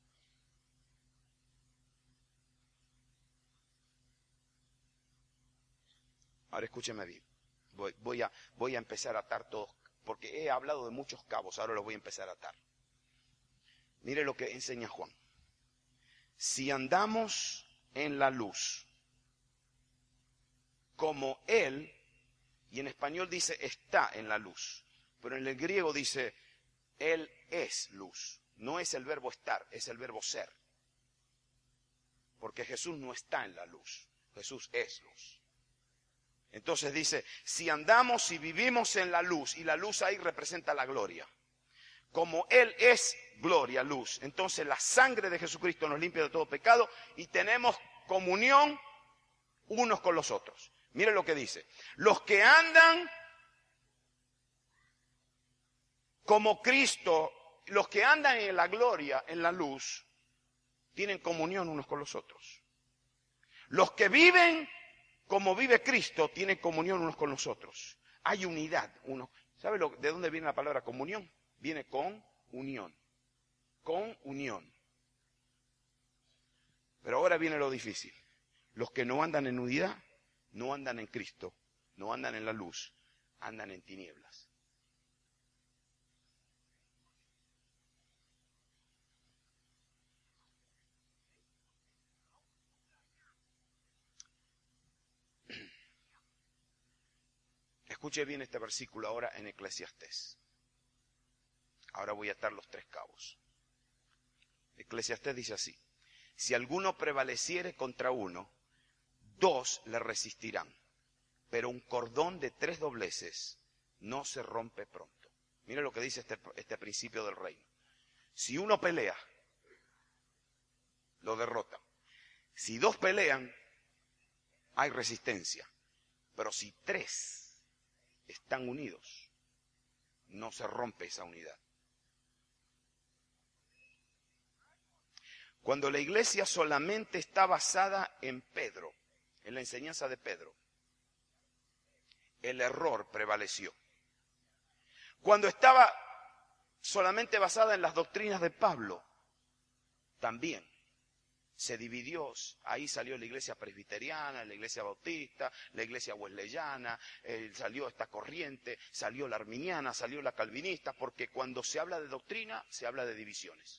Speaker 1: Ahora escúcheme bien. Voy a empezar a atar todos, porque he hablado de muchos cabos, ahora los voy a empezar a atar. Mire lo que enseña Juan. Si andamos en la luz, como Él, y en español dice está en la luz, pero en el griego dice Él es luz. No es el verbo estar, es el verbo ser. Porque Jesús no está en la luz, Jesús es luz. Entonces dice, si andamos y vivimos en la luz, y la luz ahí representa la gloria. Como Él es gloria, luz, entonces la sangre de Jesucristo nos limpia de todo pecado y tenemos comunión unos con los otros. Mire lo que dice. Los que andan como Cristo, los que andan en la gloria, en la luz, tienen comunión unos con los otros. Los que viven como vive Cristo, tienen comunión unos con los otros. Hay unidad. ¿Sabe de dónde viene la palabra comunión? Viene con unión. Con unión. Pero ahora viene lo difícil. Los que no andan en unidad, no andan en Cristo, no andan en la luz, andan en tinieblas. Escuche bien este versículo ahora en Eclesiastés. Ahora voy a atar los tres cabos. Eclesiastés dice así: si alguno prevaleciere contra uno, dos le resistirán, pero un cordón de 3 dobleces no se rompe pronto. Mire lo que dice este principio del reino. Si uno pelea, lo derrota. Si 2 pelean, hay resistencia. Pero si 3 están unidos, no se rompe esa unidad. Cuando la iglesia solamente está basada en Pedro, en la enseñanza de Pedro, el error prevaleció. Cuando estaba solamente basada en las doctrinas de Pablo, también se dividió. Ahí salió la iglesia presbiteriana, la iglesia bautista, la iglesia wesleyana, salió esta corriente, salió la arminiana, salió la calvinista, porque cuando se habla de doctrina, se habla de divisiones.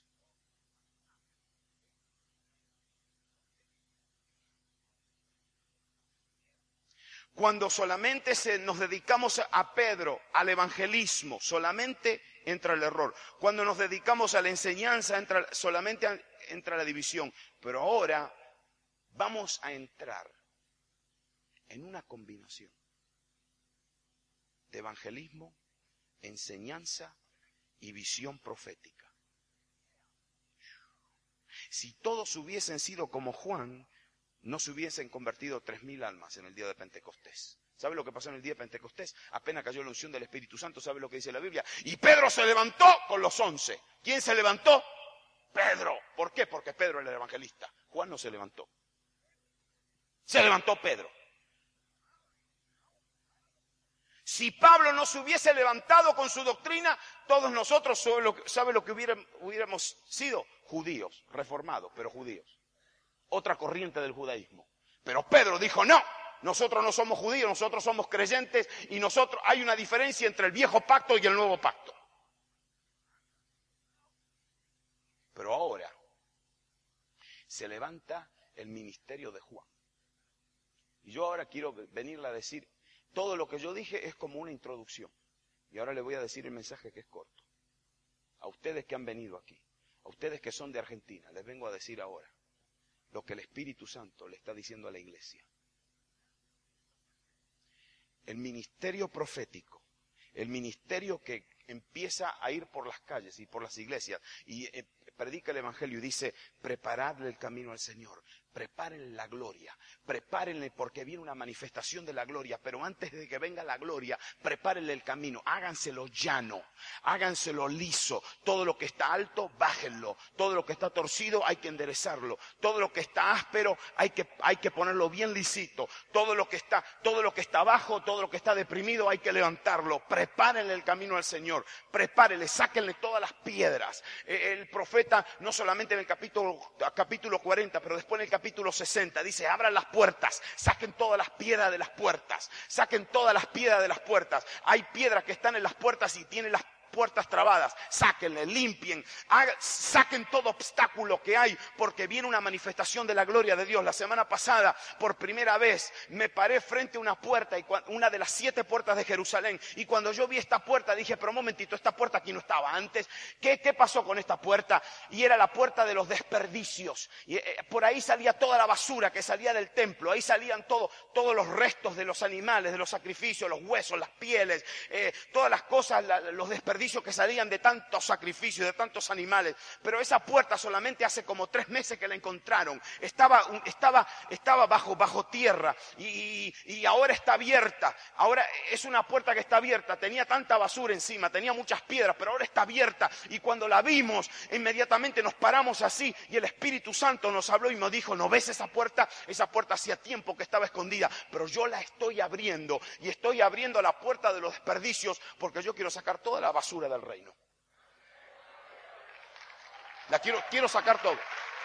Speaker 1: Cuando solamente nos dedicamos a Pedro, al evangelismo, solamente entra el error. Cuando nos dedicamos a la enseñanza, solamente entra la división. Pero ahora vamos a entrar en una combinación de evangelismo, enseñanza y visión profética. Si todos hubiesen sido como Juan, no se hubiesen convertido 3.000 almas en el día de Pentecostés. ¿Sabe lo que pasó en el día de Pentecostés? Apenas cayó la unción del Espíritu Santo, ¿sabe lo que dice la Biblia? Y Pedro se levantó con los 11. ¿Quién se levantó? Pedro. ¿Por qué? Porque Pedro era el evangelista. Juan no se levantó. Se levantó Pedro. Si Pablo no se hubiese levantado con su doctrina, todos nosotros, ¿sabe lo que hubiéramos sido? Judíos, reformados, pero judíos. Otra corriente del judaísmo. Pero Pedro dijo, no, nosotros no somos judíos, nosotros somos creyentes y hay una diferencia entre el viejo pacto y el nuevo pacto. Pero ahora se levanta el ministerio de Juan. Y yo ahora quiero venirle a decir, todo lo que yo dije es como una introducción. Y ahora le voy a decir el mensaje que es corto. A ustedes que han venido aquí, a ustedes que son de Argentina, les vengo a decir ahora lo que el Espíritu Santo le está diciendo a la iglesia. El ministerio profético, el ministerio que empieza a ir por las calles y por las iglesias y predica el Evangelio y dice, preparadle el camino al Señor, prepárenle la gloria, prepárenle porque viene una manifestación de la gloria, pero antes de que venga la gloria, prepárenle el camino, háganselo llano, háganselo liso, todo lo que está alto, bájenlo, todo lo que está torcido hay que enderezarlo, todo lo que está áspero hay que ponerlo bien lisito, todo lo que está bajo, todo lo que está deprimido hay que levantarlo, prepárenle el camino al Señor, prepárenle, sáquenle todas las piedras. El profeta, no solamente en el capítulo 40, pero después en el capítulo 60, dice, abran las puertas, saquen todas las piedras de las puertas, saquen todas las piedras de las puertas. Hay piedras que están en las puertas y tienen las puertas trabadas, sáquenle, limpien, saquen todo obstáculo que hay, porque viene una manifestación de la gloria de Dios. La semana pasada, por primera vez, me paré frente a una puerta, una de las 7 puertas de Jerusalén, y cuando yo vi esta puerta dije, pero un momentito, esta puerta aquí no estaba antes, ¿qué pasó con esta puerta? Y era la puerta de los desperdicios, y por ahí salía toda la basura que salía del templo, ahí salían todos los restos de los animales, de los sacrificios, los huesos, las pieles, todas las cosas, los desperdicios que salían de tantos sacrificios, de tantos animales. Pero esa puerta solamente hace como 3 meses que la encontraron. Estaba bajo tierra y ahora está abierta. Ahora es una puerta que está abierta. Tenía tanta basura encima, tenía muchas piedras, pero ahora está abierta. Y cuando la vimos, inmediatamente nos paramos así y el Espíritu Santo nos habló y nos dijo, ¿no ves esa puerta? Esa puerta hacía tiempo que estaba escondida, pero yo la estoy abriendo y estoy abriendo la puerta de los desperdicios porque yo quiero sacar toda la basura del reino. La quiero sacar todo.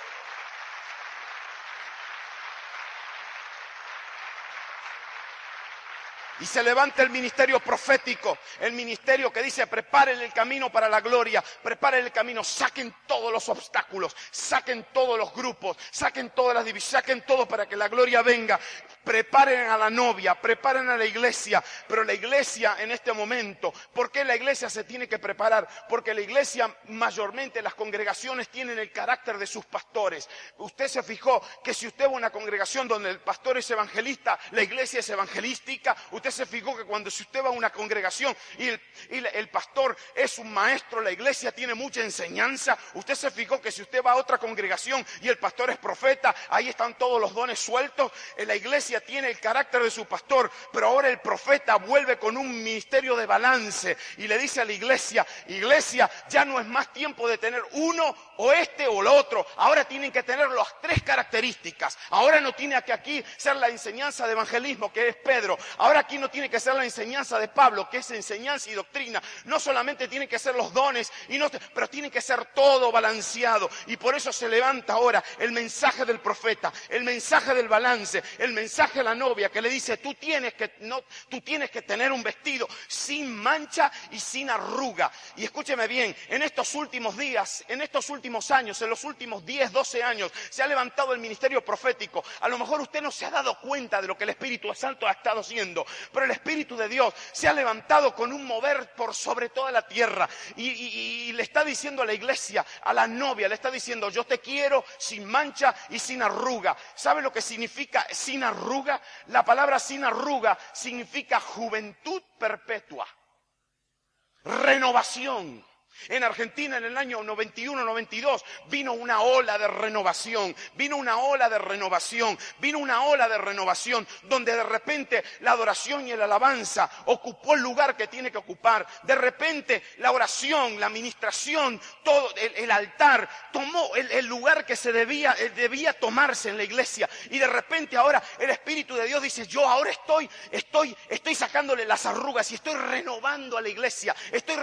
Speaker 1: Y se levanta el ministerio profético, el ministerio que dice, preparen el camino para la gloria, preparen el camino, saquen todos los obstáculos, saquen todos los grupos, saquen todas las divisiones, saquen todo para que la gloria venga. Preparen a la novia, preparen a la iglesia, pero la iglesia en este momento, ¿por qué la iglesia se tiene que preparar? Porque la iglesia mayormente, las congregaciones tienen el carácter de sus pastores. Usted se fijó que si usted va a una congregación donde el pastor es evangelista, la iglesia es evangelística. Usted se fijó que si usted va a una congregación y el pastor es un maestro, la iglesia tiene mucha enseñanza. Usted se fijó que si usted va a otra congregación y el pastor es profeta, ahí están todos los dones sueltos. La iglesia tiene el carácter de su pastor, pero ahora el profeta vuelve con un ministerio de balance y le dice a la iglesia, ya no es más tiempo de tener uno o este o lo otro, ahora tienen que tener las 3 características. Ahora no tiene que aquí ser la enseñanza de evangelismo, que es Pedro, ahora aquí no tiene que ser la enseñanza de Pablo, que es enseñanza y doctrina, no solamente tienen que ser los dones, pero tiene que ser todo balanceado, y por eso se levanta ahora el mensaje del profeta, el mensaje del balance, el mensaje a la novia que le dice, tú tienes que tener un vestido sin mancha y sin arruga. Y escúcheme bien, en estos últimos días, en estos últimos años, en los últimos 10, 12 años, se ha levantado el ministerio profético. A lo mejor usted no se ha dado cuenta de lo que el Espíritu Santo ha estado haciendo, pero el Espíritu de Dios se ha levantado con un mover por sobre toda la tierra y le está diciendo a la iglesia, a la novia, le está diciendo, yo te quiero sin mancha y sin arruga. ¿Sabe lo que significa sin arruga? La palabra sin arruga significa juventud perpetua, renovación. En Argentina en el año 91, 92 vino una ola de renovación, vino una ola de renovación donde de repente la adoración y la alabanza ocupó el lugar que tiene que ocupar. De repente la oración, la administración, todo el altar tomó el lugar que se debía tomarse en la iglesia. Y de repente ahora el Espíritu de Dios dice, yo ahora estoy sacándole las arrugas y estoy renovando a la iglesia,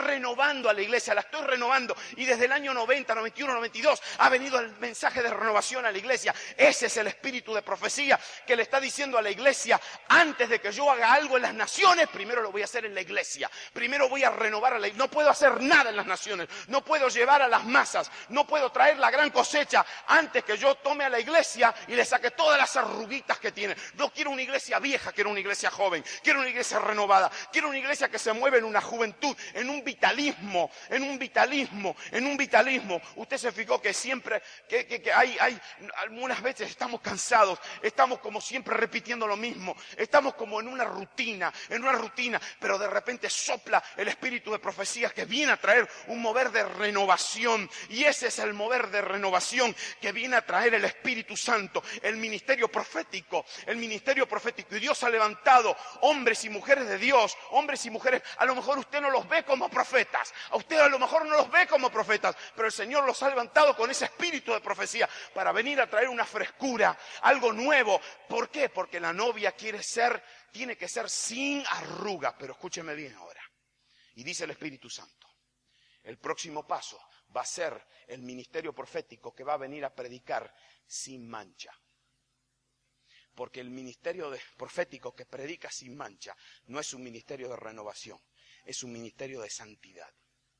Speaker 1: la estoy renovando. Y desde el año 90, 91, 92 ha venido el mensaje de renovación a la iglesia. Ese es el espíritu de profecía que le está diciendo a la iglesia, antes de que yo haga algo en las naciones, primero lo voy a hacer en la iglesia. Primero voy a renovar a la iglesia. No puedo hacer nada en las naciones, no puedo llevar a las masas, no puedo traer la gran cosecha antes que yo tome a la iglesia y le saque todas las arruguitas que tiene. No quiero una iglesia vieja, quiero una iglesia joven, quiero una iglesia renovada, quiero una iglesia que se mueve en una juventud, en un vitalismo, en un vitalismo. Usted se fijó que siempre, que hay, algunas veces estamos cansados, estamos como siempre repitiendo lo mismo, estamos como en una rutina, pero de repente sopla el espíritu de profecía que viene a traer un mover de renovación. Y ese es el mover de renovación que viene a traer el Espíritu Santo, el ministerio profético. Y Dios ha levantado hombres y mujeres de Dios, hombres y mujeres. A lo mejor usted no los ve como profetas, pero el Señor los ha levantado con ese espíritu de profecía para venir a traer una frescura, algo nuevo. ¿Por qué? Porque la novia tiene que ser sin arruga. Pero escúcheme bien ahora. Y dice el Espíritu Santo, el próximo paso va a ser el ministerio profético que va a venir a predicar sin mancha. Porque el ministerio profético que predica sin mancha no es un ministerio de renovación, es un ministerio de santidad.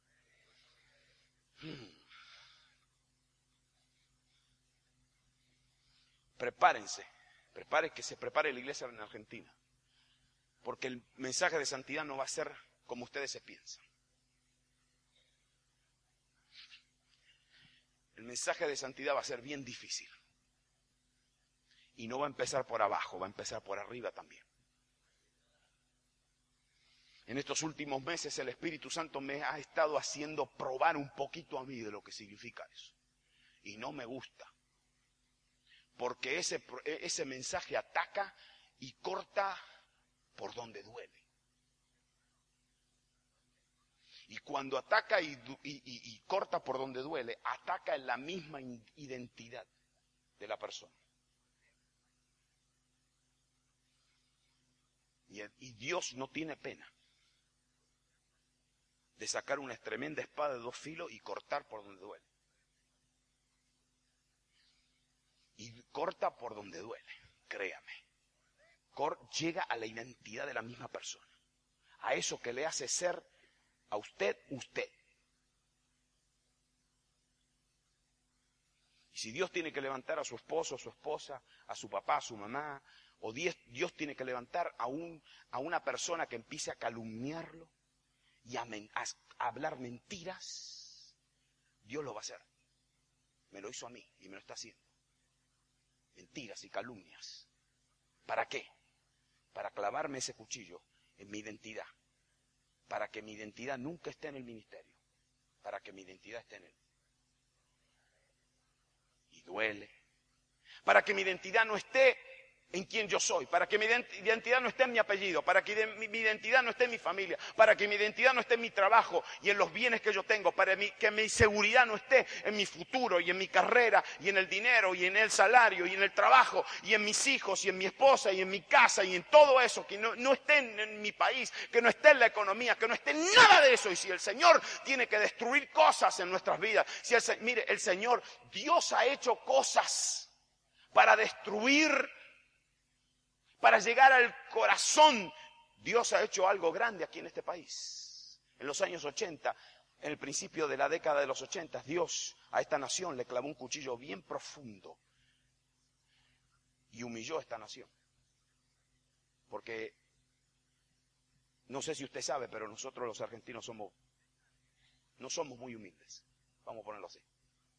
Speaker 1: Prepárense, que se prepare la iglesia en Argentina. Porque el mensaje de santidad no va a ser como ustedes se piensan. El mensaje de santidad va a ser bien difícil. Y no va a empezar por abajo, va a empezar por arriba también. En estos últimos meses el Espíritu Santo me ha estado haciendo probar un poquito a mí de lo que significa eso. Y no me gusta. Porque ese mensaje ataca y corta por donde duele. Y cuando ataca y corta por donde duele, ataca en la misma identidad de la persona. Y Dios no tiene pena de sacar una tremenda espada de 2 filos y cortar por donde duele. Y corta por donde duele, créame. Llega a la identidad de la misma persona. A eso que le hace ser a usted. Y si Dios tiene que levantar a su esposo, a su esposa, a su papá, a su mamá, o Dios tiene que levantar a una persona que empiece a calumniarlo y a hablar mentiras, Dios lo va a hacer. Me lo hizo a mí y me lo está haciendo. Mentiras y calumnias. ¿Para qué? Para clavarme ese cuchillo en mi identidad. Para que mi identidad nunca esté en el ministerio. Para que mi identidad esté en Él. Y duele. Para que mi identidad no esté en quien yo soy, para que mi identidad no esté en mi apellido, para que mi identidad no esté en mi familia, para que mi identidad no esté en mi trabajo y en los bienes que yo tengo, que mi seguridad no esté en mi futuro y en mi carrera y en el dinero y en el salario y en el trabajo y en mis hijos y en mi esposa y en mi casa y en todo eso, que no esté en mi país, que no esté en la economía, que no esté en nada de eso. Y si el Señor tiene que destruir cosas en nuestras vidas, mire, el Señor, Dios ha hecho cosas para destruir, para llegar al corazón. Dios ha hecho algo grande aquí en este país. En los años 80, en el principio de la década de los 80, Dios a esta nación le clavó un cuchillo bien profundo y humilló a esta nación. Porque, no sé si usted sabe, pero nosotros los argentinos no somos muy humildes. Vamos a ponerlo así.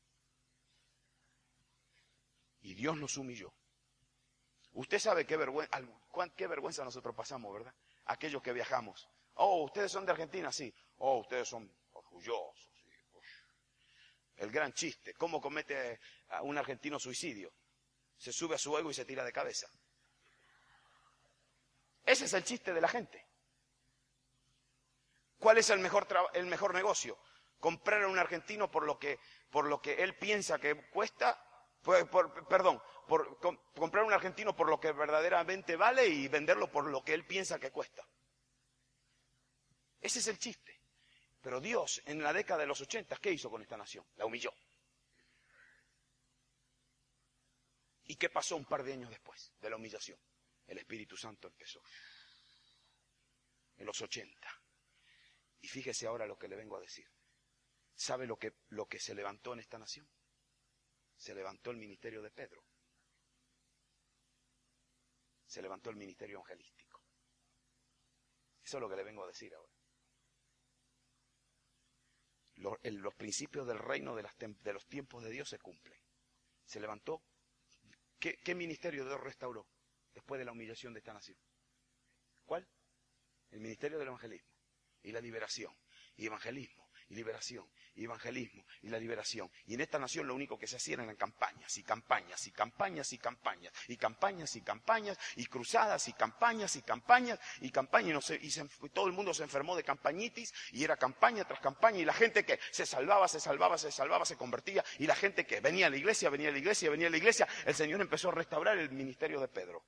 Speaker 1: Y Dios nos humilló. Usted sabe qué vergüenza nosotros pasamos, ¿verdad? Aquellos que viajamos. Oh, ¿ustedes son de Argentina? Sí. Oh, ustedes son orgullosos. Sí. El gran chiste. ¿Cómo comete a un argentino suicidio? Se sube a su ego y se tira de cabeza. Ese es el chiste de la gente. ¿Cuál es el mejor negocio? Comprar a un argentino por lo que él piensa que cuesta. Comprar un argentino por lo que verdaderamente vale y venderlo por lo que él piensa que cuesta. Ese es el chiste. Pero Dios, en la década de los 80, ¿qué hizo con esta nación? La humilló. ¿Y qué pasó un par de años después de la humillación? El Espíritu Santo empezó. En los 80. Y fíjese ahora lo que le vengo a decir. ¿Sabe lo que se levantó en esta nación? Se levantó el ministerio de Pedro. Se levantó el ministerio evangelístico. Eso es lo que le vengo a decir ahora. los principios del reino de los tiempos de Dios se cumplen. Se levantó. ¿Qué ministerio Dios restauró después de la humillación de esta nación? ¿Cuál? El ministerio del evangelismo y la liberación. Y evangelismo y liberación, y evangelismo y la liberación. Y en esta nación lo único que se hacían eran campañas, y campañas, y campañas, y campañas, y campañas, y campañas, y cruzadas, y campañas, y campañas, y campañas, todo el mundo se enfermó de campañitis, y era campaña tras campaña, y la gente que se salvaba, se convertía, y la gente que venía a la iglesia, el Señor empezó a restaurar el ministerio de Pedro.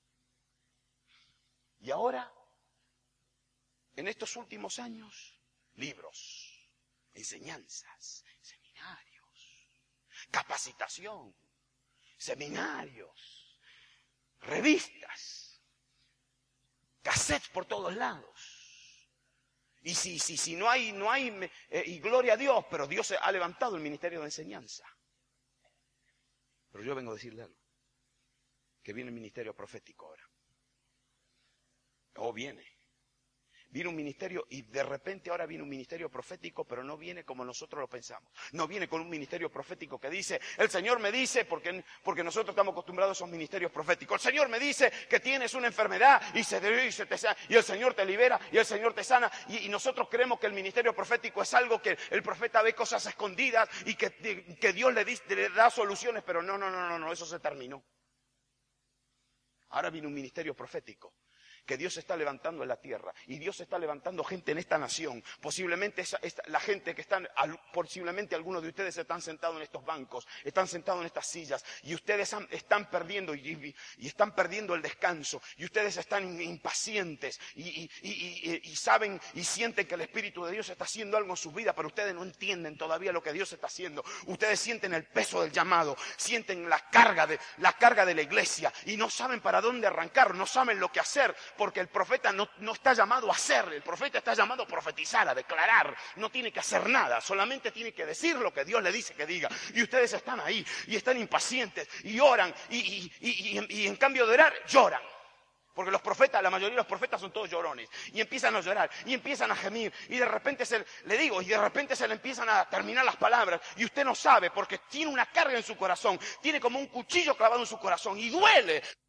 Speaker 1: Y ahora, en estos últimos años, libros, enseñanzas, seminarios, capacitación, seminarios, revistas, cassettes por todos lados. Y si no hay, y gloria a Dios, pero Dios ha levantado el ministerio de enseñanza. Pero yo vengo a decirle algo, que viene el ministerio profético ahora. Viene un ministerio y de repente ahora viene un ministerio profético, pero no viene como nosotros lo pensamos. No viene con un ministerio profético que dice, el Señor me dice, porque nosotros estamos acostumbrados a esos ministerios proféticos. El Señor me dice que tienes una enfermedad y el Señor te libera y el Señor te sana. Y nosotros creemos que el ministerio profético es algo que el profeta ve cosas escondidas y que Dios le da soluciones, pero no, eso se terminó. Ahora viene un ministerio profético que Dios está levantando en la tierra, y Dios está levantando gente en esta nación. Posiblemente la gente que están, posiblemente algunos de ustedes están sentados en estos bancos, están sentados en estas sillas, y ustedes están perdiendo y están perdiendo el descanso, y ustedes están impacientes y saben y sienten que el Espíritu de Dios está haciendo algo en su vida, pero ustedes no entienden todavía lo que Dios está haciendo. Ustedes sienten el peso del llamado, sienten la carga de la iglesia, y no saben para dónde arrancar, no saben lo que hacer. Porque el profeta no está llamado a hacer, el profeta está llamado a profetizar, a declarar. No tiene que hacer nada, solamente tiene que decir lo que Dios le dice que diga. Y ustedes están ahí, y están impacientes, y oran, y en cambio de orar, lloran. Porque los profetas, la mayoría de los profetas son todos llorones. Y empiezan a llorar, y empiezan a gemir, y de repente se le empiezan a terminar las palabras. Y usted no sabe, porque tiene una carga en su corazón, tiene como un cuchillo clavado en su corazón, y duele.